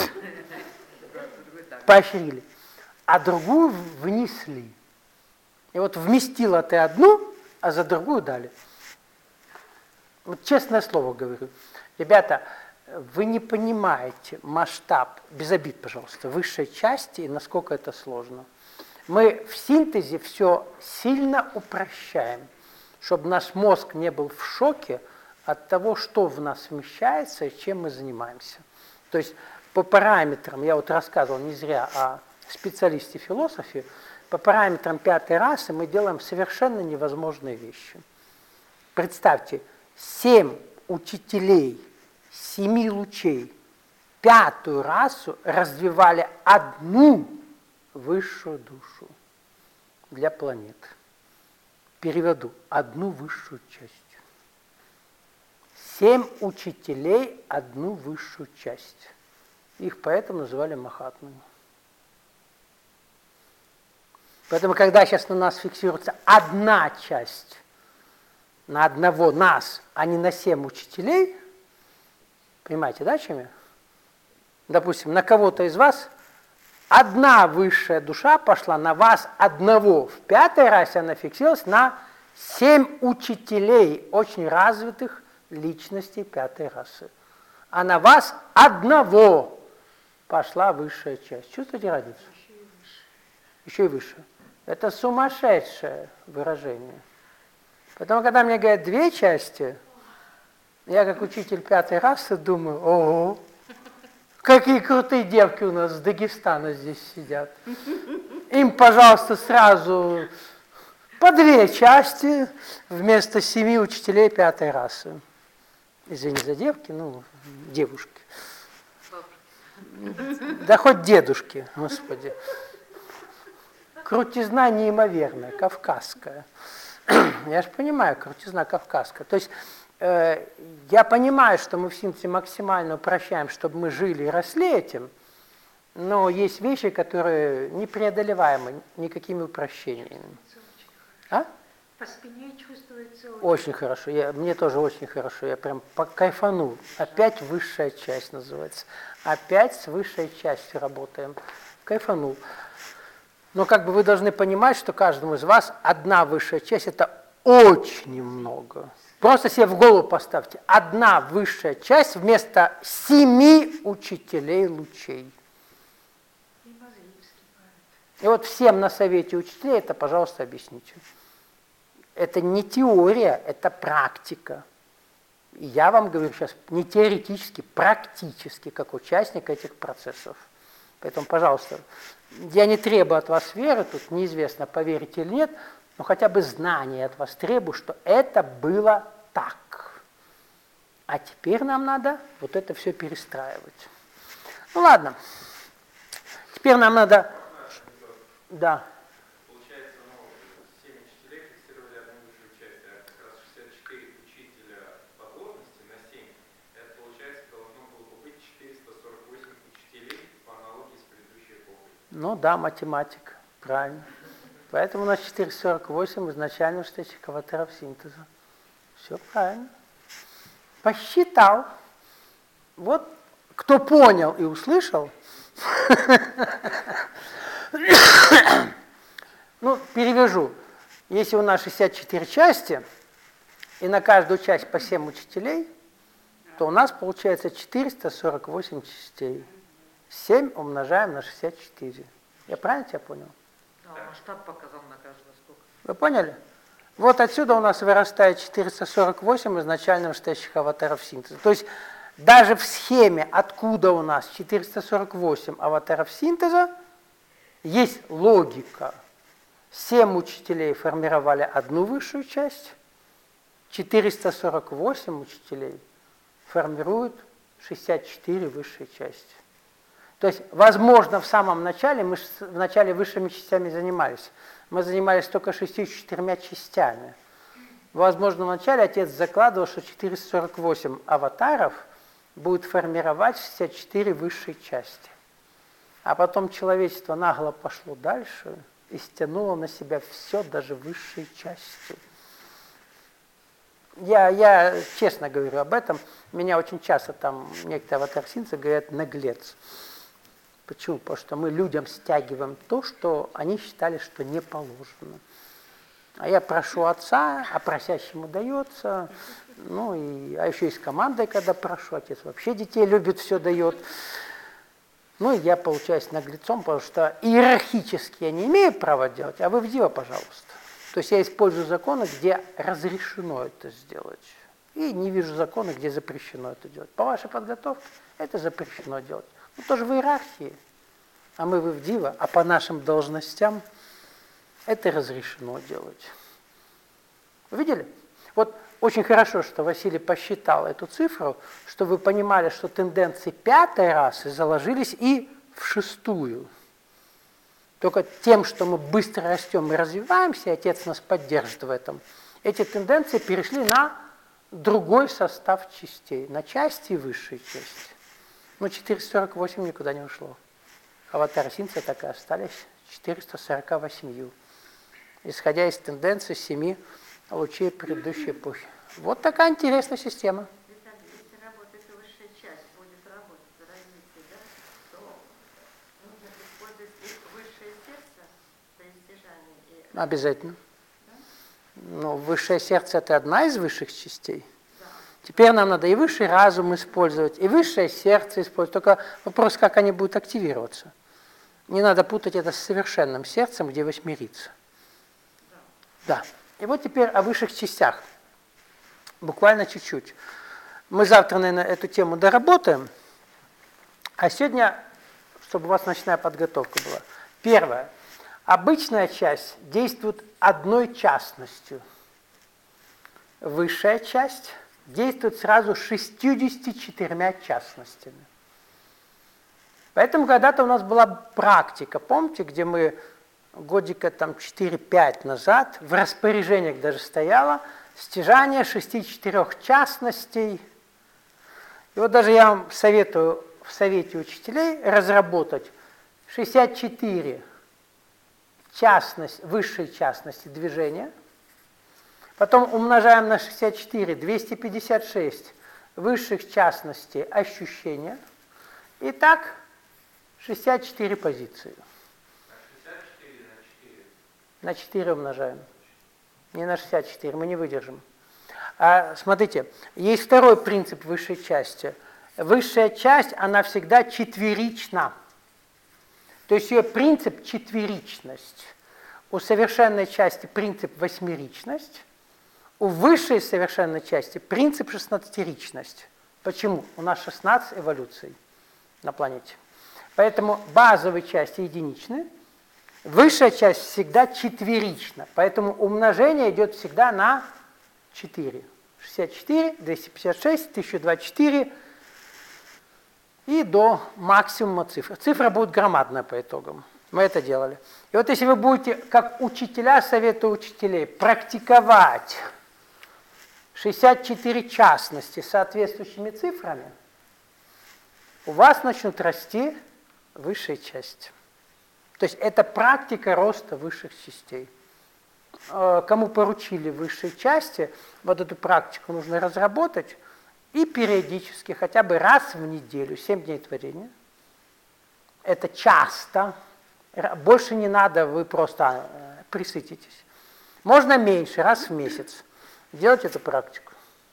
поощрили, а другую внесли. И вот вместила ты одну, а за другую дали. Вот честное слово говорю. Ребята, вы не понимаете масштаб, без обид, пожалуйста, высшей части и насколько это сложно. Мы в синтезе все сильно упрощаем, чтобы наш мозг не был в шоке от того, что в нас вмещается и чем мы занимаемся. То есть по параметрам, я вот рассказывал не зря о специалисте-философе, по параметрам 5-й расы мы делаем совершенно невозможные вещи. Представьте, 7 учителей 7 лучей 5-ю расу развивали одну высшую душу для планет. Переведу, одну высшую часть. 7 учителей одну высшую часть. Их поэтому называли махатмами. Поэтому, когда сейчас на нас фиксируется одна часть, на одного нас, а не на 7 учителей, понимаете, да, чем я? Допустим, на кого-то из вас одна высшая душа пошла на вас одного. В 5-й расе она фиксировалась на 7 учителей, очень развитых личностей 5-й расы. А на вас одного пошла высшая часть. Чувствуете разницу? Еще и выше. Это сумасшедшее выражение. Поэтому, когда мне говорят 2 части, я как учитель 5-й расы думаю, ого, какие крутые девки у нас с Дагестана здесь сидят. Им, пожалуйста, сразу по 2 части вместо 7 учителей 5-й расы. Извини за девки, ну, девушки. Да хоть дедушки, господи. Крутизна неимоверная, кавказская. Я же понимаю, крутизна кавказская. То есть я понимаю, что мы в синтезе максимально упрощаем, чтобы мы жили и росли этим, но есть вещи, которые непреодолеваемы никакими упрощениями. А? По спине чувствуется очень хорошо. Мне тоже очень хорошо. Я прям кайфанул. Опять высшая часть называется. Опять с высшей частью работаем. Кайфанул. Но как бы вы должны понимать, что каждому из вас одна высшая часть – это очень много. Просто себе в голову поставьте. Одна высшая часть вместо 7 учителей лучей. и Мазаевский. И вот всем на совете учителей это, пожалуйста, объясните. Это не теория, это практика. И я вам говорю сейчас не теоретически, практически, как участник этих процессов. Поэтому, пожалуйста, я не требую от вас веры, тут неизвестно, поверите или нет, но хотя бы знания от вас требую, что это было так. А теперь нам надо вот это все перестраивать. Ну ладно. Теперь нам надо... Да. Получается, 7 учителей фиксировали одну высшую часть, а как раз 64 учителя по должности на 7. Это, получается, должно было бы быть 448 учителей по аналогии с предыдущей эпохой. Ну да, математик, правильно. Поэтому у нас 448 изначально штатчиков аватаров синтеза. Все правильно. Посчитал. Вот кто понял и услышал, ну, перевяжу. Если у нас 64 части, и на каждую часть по 7 учителей, то у нас получается 448 частей. 7 умножаем на 64. Я правильно тебя понял? Да, масштаб показал на каждого сколько. Вы поняли? Вот отсюда у нас вырастает 448 изначально настоящих аватаров синтеза. То есть даже в схеме, откуда у нас 448 аватаров синтеза, есть логика. 7 учителей формировали одну высшую часть, 448 учителей формируют 64 высшие части. То есть, возможно, в самом начале, мы в начале высшими частями занимались, мы занимались только 64 частями. Возможно, в начале отец закладывал, что 448 аватаров будет формировать 64 высшие части. А потом человечество нагло пошло дальше и стянуло на себя все, даже высшие части. Я честно говорю об этом. Меня очень часто там некоторые аватар-синцы говорят «наглец». Почему? Потому что мы людям стягиваем то, что они считали, что не положено. А я прошу отца, а просящему дается. Ну а еще и с командой, когда прошу, отец вообще детей любит, все дает. Ну и я получаюсь наглецом, потому что иерархически я не имею права делать, а вы в диво, пожалуйста. То есть я использую законы, где разрешено это сделать. И не вижу закона, где запрещено это делать. По вашей подготовке это запрещено делать. Ну, тоже в иерархии. А мы в диво, а по нашим должностям это разрешено делать. Вы видели? Вот очень хорошо, что Василий посчитал эту цифру, что вы понимали, что тенденции 5-й расы заложились и в 6-ю. Только тем, что мы быстро растем и развиваемся, и отец нас поддержит в этом, эти тенденции перешли на другой состав частей, на части и высшие части. Но 448 никуда не ушло. Аватары синтеза так и остались 448. Исходя из тенденции 7 лучей предыдущей эпохи. Вот такая интересная система. Если работает высшая часть, будет работать в развитии, да, то нужно использовать и высшее сердце для достижения. Обязательно. Да? Но высшее сердце – это одна из высших частей. Теперь нам надо и высший разум использовать, и высшее сердце использовать. Только вопрос, как они будут активироваться. Не надо путать это с совершенным сердцем, где восьмерица. Да. И вот теперь о высших частях. Буквально чуть-чуть. Мы завтра, наверное, эту тему доработаем. А сегодня, чтобы у вас ночная подготовка была. Первое. Обычная часть действует одной частностью. Высшая часть действует сразу 64 частностями. Поэтому когда-то у нас была практика, помните, где мы годика там 4-5 назад в распоряжениях даже стояло стяжание 64 частностей. И вот даже я вам советую в совете учителей разработать 64 высшей частности движения. Потом умножаем на 64, 256 высших частностей ощущения. И так 64 позиции. На 4 умножаем. Не на 64, мы не выдержим. Смотрите, есть второй принцип высшей части. Высшая часть, она всегда четверична. То есть ее принцип четверичность. У совершенной части принцип восьмеричность, у высшей совершенной части принцип шестнадцатеричность. Почему? У нас 16 эволюций на планете. Поэтому базовые части единичны, высшая часть всегда четверична. Поэтому умножение идет всегда на 4. 64, 256, 1024 и до максимума цифр. Цифра будет громадная по итогам. Мы это делали. И вот если вы будете, как учителя, советую учителей, практиковать 64 частности с соответствующими цифрами, у вас начнут расти высшие части. То есть это практика роста высших частей. Кому поручили высшие части, вот эту практику нужно разработать и периодически, хотя бы раз в неделю, 7 дней творения. Это часто. Больше не надо, вы просто присытитесь. Можно меньше, раз в месяц делать эту практику.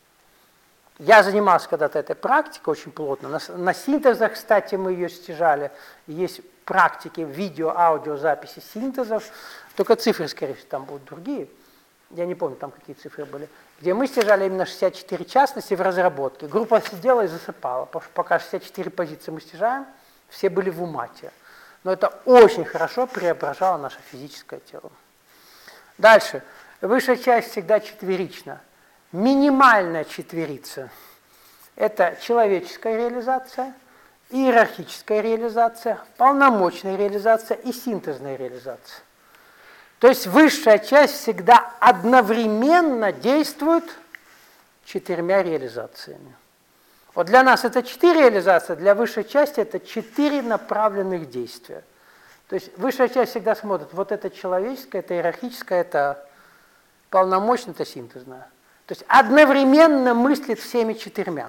Я занимался когда-то этой практикой очень плотно. На синтезах, кстати, мы ее стяжали. Есть практики видео, аудио, записи синтезов. Только цифры, скорее всего, там будут другие. Я не помню, там какие цифры были. Где мы стяжали именно 64 частности в разработке. Группа сидела и засыпала. Потому что пока 64 позиции мы стяжаем, все были в умате. Но это очень хорошо преображало наше физическое тело. Дальше. Высшая часть всегда четверична. Минимальная четверица – это человеческая реализация, иерархическая реализация, полномочная реализация и синтезная реализация. То есть высшая часть всегда одновременно действует 4 реализациями. Вот для нас это 4 реализации, для высшей части это 4 направленных действия. То есть высшая часть всегда смотрит, вот это человеческое, это иерархическое, это полномочное, это синтезное. То есть одновременно мыслит всеми 4.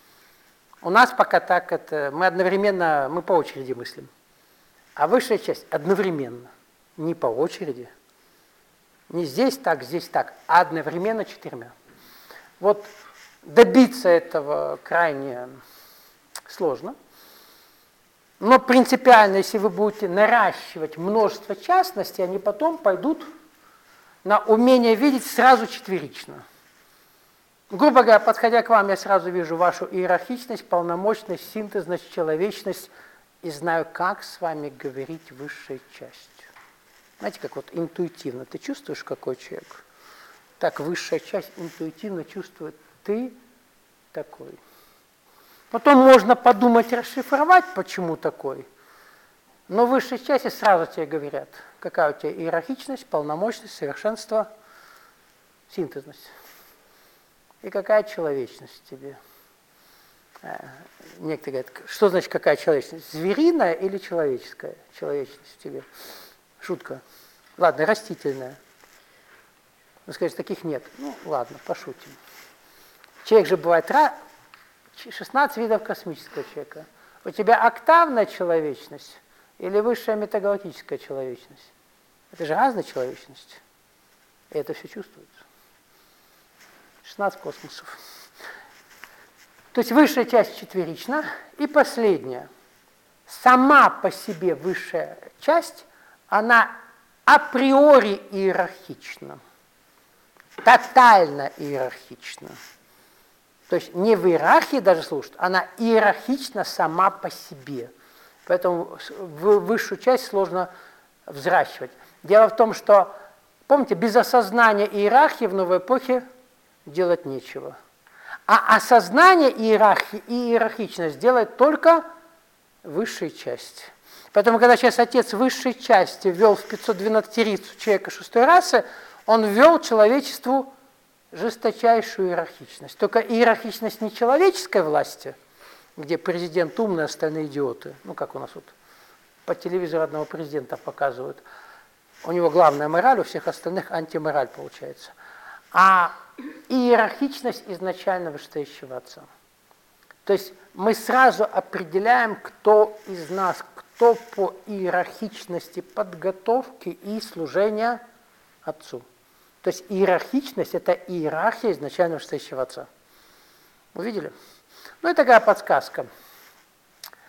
У нас пока так это, мы одновременно, мы по очереди мыслим. А высшая часть одновременно, не по очереди, не здесь так, а одновременно 4. Вот добиться этого крайне сложно. Но принципиально, если вы будете наращивать множество частностей, они потом пойдут на умение видеть сразу четверично. Грубо говоря, подходя к вам, я сразу вижу вашу иерархичность, полномочность, синтезность, человечность и знаю, как с вами говорить высшей частью. Знаете, как вот интуитивно. Ты чувствуешь, какой человек? Так высшая часть интуитивно чувствует, ты такой. Потом можно подумать, расшифровать, почему такой. Но в высшей части сразу тебе говорят, какая у тебя иерархичность, полномочность, совершенство, синтезность. И какая человечность тебе. Некоторые говорят, что значит какая человечность? Звериная или человеческая человечность тебе? Шутка. Ладно, растительная. Вы скажете, таких нет. Ну, ладно, пошутим. Человек же бывает 16 видов космического человека. У тебя октавная человечность или высшая метагалактическая человечность? Это же разная человечность. И это все чувствуется. 16 космосов. То есть высшая часть четверична. И последняя. Сама по себе высшая часть, она априори иерархична. Тотально иерархична. То есть не в иерархии даже служит, она иерархична сама по себе. Поэтому высшую часть сложно взращивать. Дело в том, что, помните, без осознания иерархии в новой эпохе делать нечего. А осознание иерархии и иерархичность делает только высшая часть. Поэтому, когда сейчас отец высшей части ввел в 512-рицу человека 6-й расы, он ввел человечеству жесточайшую иерархичность. Только иерархичность не человеческой власти, где президент умный, остальные идиоты. Ну, как у нас вот по телевизору одного президента показывают. У него главная мораль, у всех остальных антимораль получается. А иерархичность изначально вышестоящего отца. То есть мы сразу определяем, кто из нас, кто по иерархичности подготовки и служения отцу. То есть иерархичность – это иерархия изначально вышестоящего отца. Увидели? Ну и такая подсказка.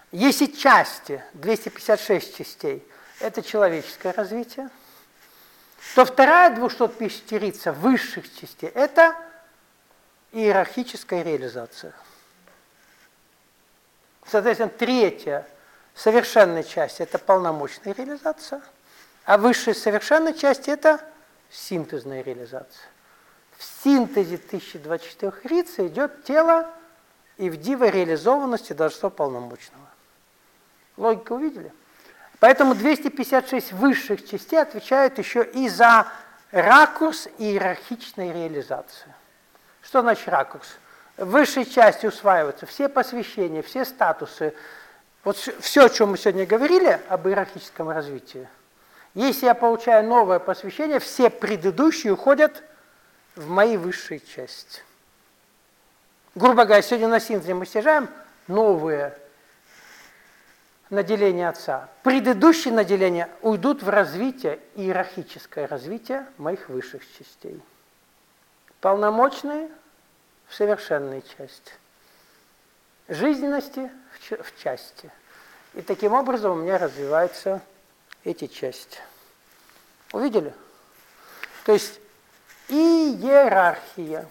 Если части, 256 частей, это человеческое развитие, то вторая 250 высших частей – это иерархическая реализация. Соответственно, третья совершенная часть – это полномочная реализация, а высшая совершенная часть – это синтезная реализация. В синтезе 1024 рица идет тело и в диво реализованности должества полномочного. Логику увидели? Поэтому 256 высших частей отвечают еще и за ракурс иерархичной реализации. Что значит ракурс? В высшей части усваиваются все посвящения, все статусы. Вот все, о чем мы сегодня говорили, об иерархическом развитии. Если я получаю новое посвящение, все предыдущие уходят в мои высшие части. Грубо говоря, сегодня на синтезе мы стяжаем новые наделения Отца. Предыдущие наделения уйдут в развитие, иерархическое развитие моих высших частей. Полномочные в совершенной части. Жизненности в части. И таким образом у меня развиваются эти части. Увидели? То есть иерархия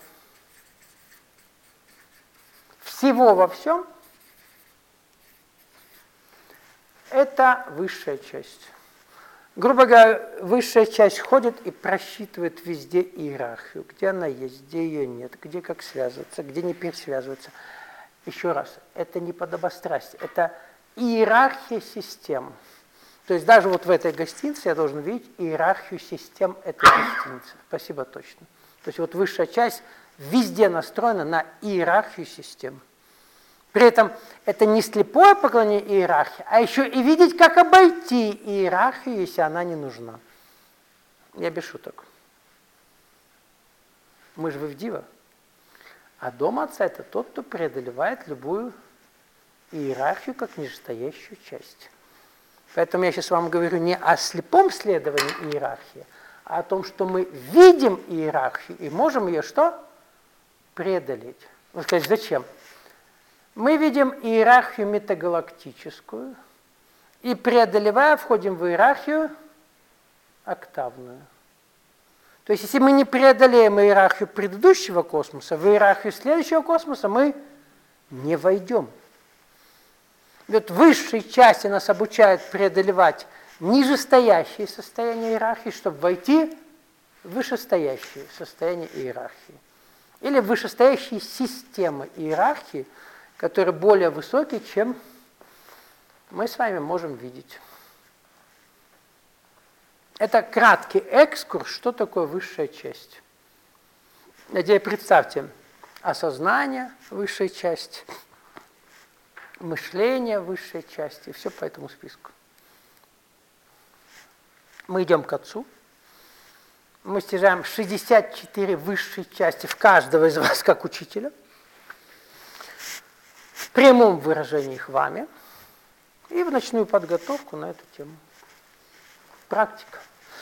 всего во всем – это высшая часть. Грубо говоря, высшая часть ходит и просчитывает везде иерархию, где она есть, где ее нет, где как связываться, где не пересвязываться. Еще раз, это не подобострастие, это иерархия систем. То есть даже вот в этой гостинице я должен видеть иерархию систем этой гостиницы. Спасибо, точно. То есть вот высшая часть везде настроена на иерархию систем. При этом это не слепое поклонение иерархии, а еще и видеть, как обойти иерархию, если она не нужна. Я без шуток. Мы же в Ивдиво. А дом Отца – это тот, кто преодолевает любую иерархию как нижестоящую часть. Поэтому я сейчас вам говорю не о слепом следовании иерархии, а о том, что мы видим иерархию и можем ее что? Преодолеть. Вы скажете, зачем? Мы видим иерархию метагалактическую и, преодолевая, входим в иерархию октавную. То есть, если мы не преодолеем иерархию предыдущего космоса, в иерархию следующего космоса мы не войдем. Вот высшие части нас обучают преодолевать нижестоящие состояния иерархии, чтобы войти в вышестоящие состояния иерархии. Или в вышестоящие системы иерархии, которые более высокие, чем мы с вами можем видеть. Это краткий экскурс, что такое высшая часть. Надеюсь, представьте, осознание – высшая часть, мышление – высшая часть, и все по этому списку. Мы идем к Отцу, мы стяжаем 64 высшие части в каждого из вас как учителя, в прямом выражении их вами, и в ночную подготовку на эту тему. Практика.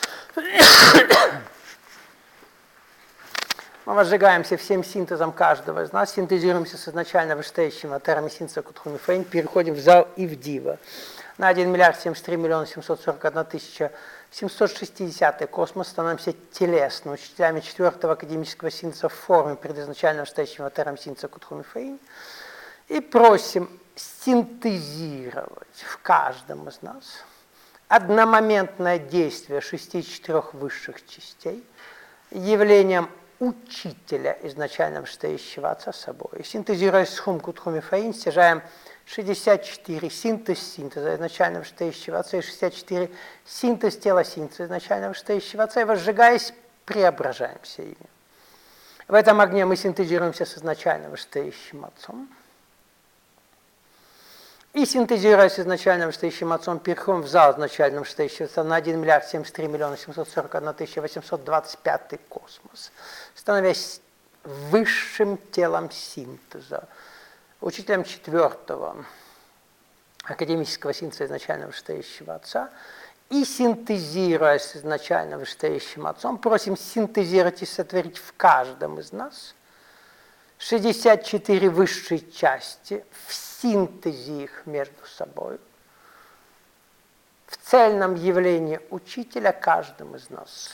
Мы возжигаемся всем синтезом каждого из нас, синтезируемся с изначально вышестоящим атерами синтеза Кутхуми Фейн, переходим в зал Ивдива. На 1 миллиард 73 миллиона 741 тысяча 760 космос становимся телесно учителями 4-го академического синтеза в форме предизначально вышестоящим атером синтеза Кутхуми Фейн и просим синтезировать в каждом из нас одномоментное действие 64 высших частей явлением учителя изначально вышестоящего Отца собой. Синтезируя схум Кутхуми Фейн, стяжаем 64 синтез синтеза изначально вышестоящего Отца и 64 синтез тела синтеза изначально вышестоящего Отца, и возжигаясь, преображаемся ими. В этом огне мы синтезируемся с изначально вышестоящим Отцом. И синтезируясь с изначально вышестоящим Отцом, переходим в зал изначально вышестоящего Отца на 1 миллиард 73 миллиона 741 тысяча 825 космос, становясь высшим телом синтеза, учителем 4-го академического синтеза изначально вышестоящего Отца, и синтезируя с изначально вышестоящим Отцом, просим синтезировать и сотворить в каждом из нас 64 высшие части, синтезе их между собой, в цельном явлении учителя каждым из нас.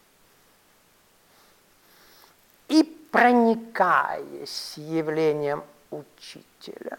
И проникаясь явлением учителя,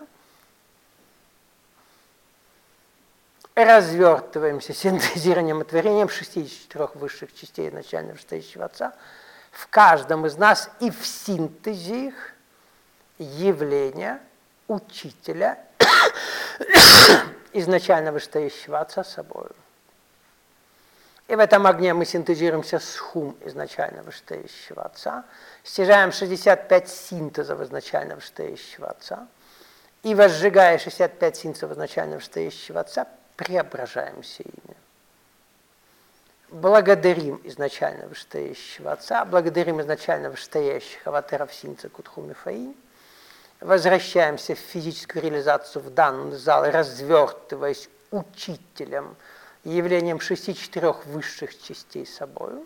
развертываемся синтезированием и творением 64 высших частей изначально вышестоящего Отца в каждом из нас и в синтезе их явления учителя изначально вышестоящего Отца собой. И в этом огне мы синтезируемся с хум изначально вышестоящего Отца, стяжаем 65 синтезов изначально вышестоящего Отца, и, возжигая 65 синтезов изначально вышестоящего Отца, преображаемся ими. Благодарим изначально вышестоящего Отца, благодарим изначально вышестоящих аватаров Синца Кутху Мифаи, возвращаемся в физическую реализацию в данный зал, развертываясь учителем, явлением 64 высших частей собою,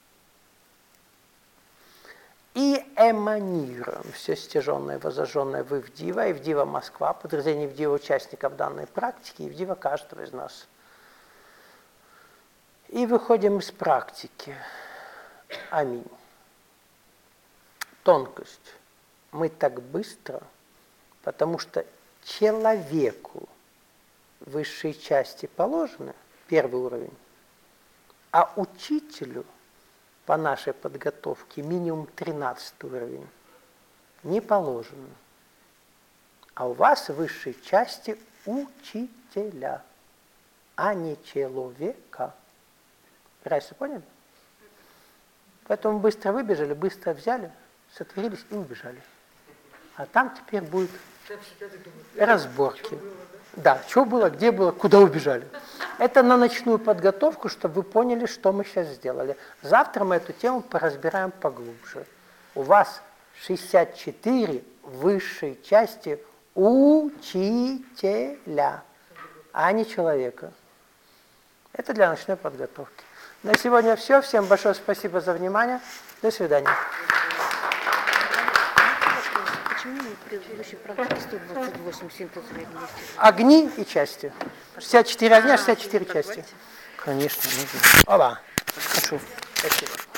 и эманируем все стяженное, возожженное в Ивдива, Ивдива Москва, подразделение Ивдива участников данной практики, Ивдива каждого из нас. И выходим из практики. Аминь. Тонкость. Мы так быстро, потому что человеку высшие части положены, первый уровень, а учителю по нашей подготовке минимум 13 уровень не положено. А у вас высшие части учителя, а не человека. Разницу поняли? Поэтому быстро выбежали, быстро взяли, сотворились и убежали. А там теперь будут разборки. Да, что было, где было, куда убежали. Это на ночную подготовку, чтобы вы поняли, что мы сейчас сделали. Завтра мы эту тему поразбираем поглубже. У вас 64 высшей части учителя, а не человека. Это для ночной подготовки. На сегодня все. Всем большое спасибо за внимание. До свидания. Почему в предыдущей практике 128 синтезов вместе? Огни и части. 64 огня, 64 части. Конечно, нужно. Оба. Хорошо. Спасибо.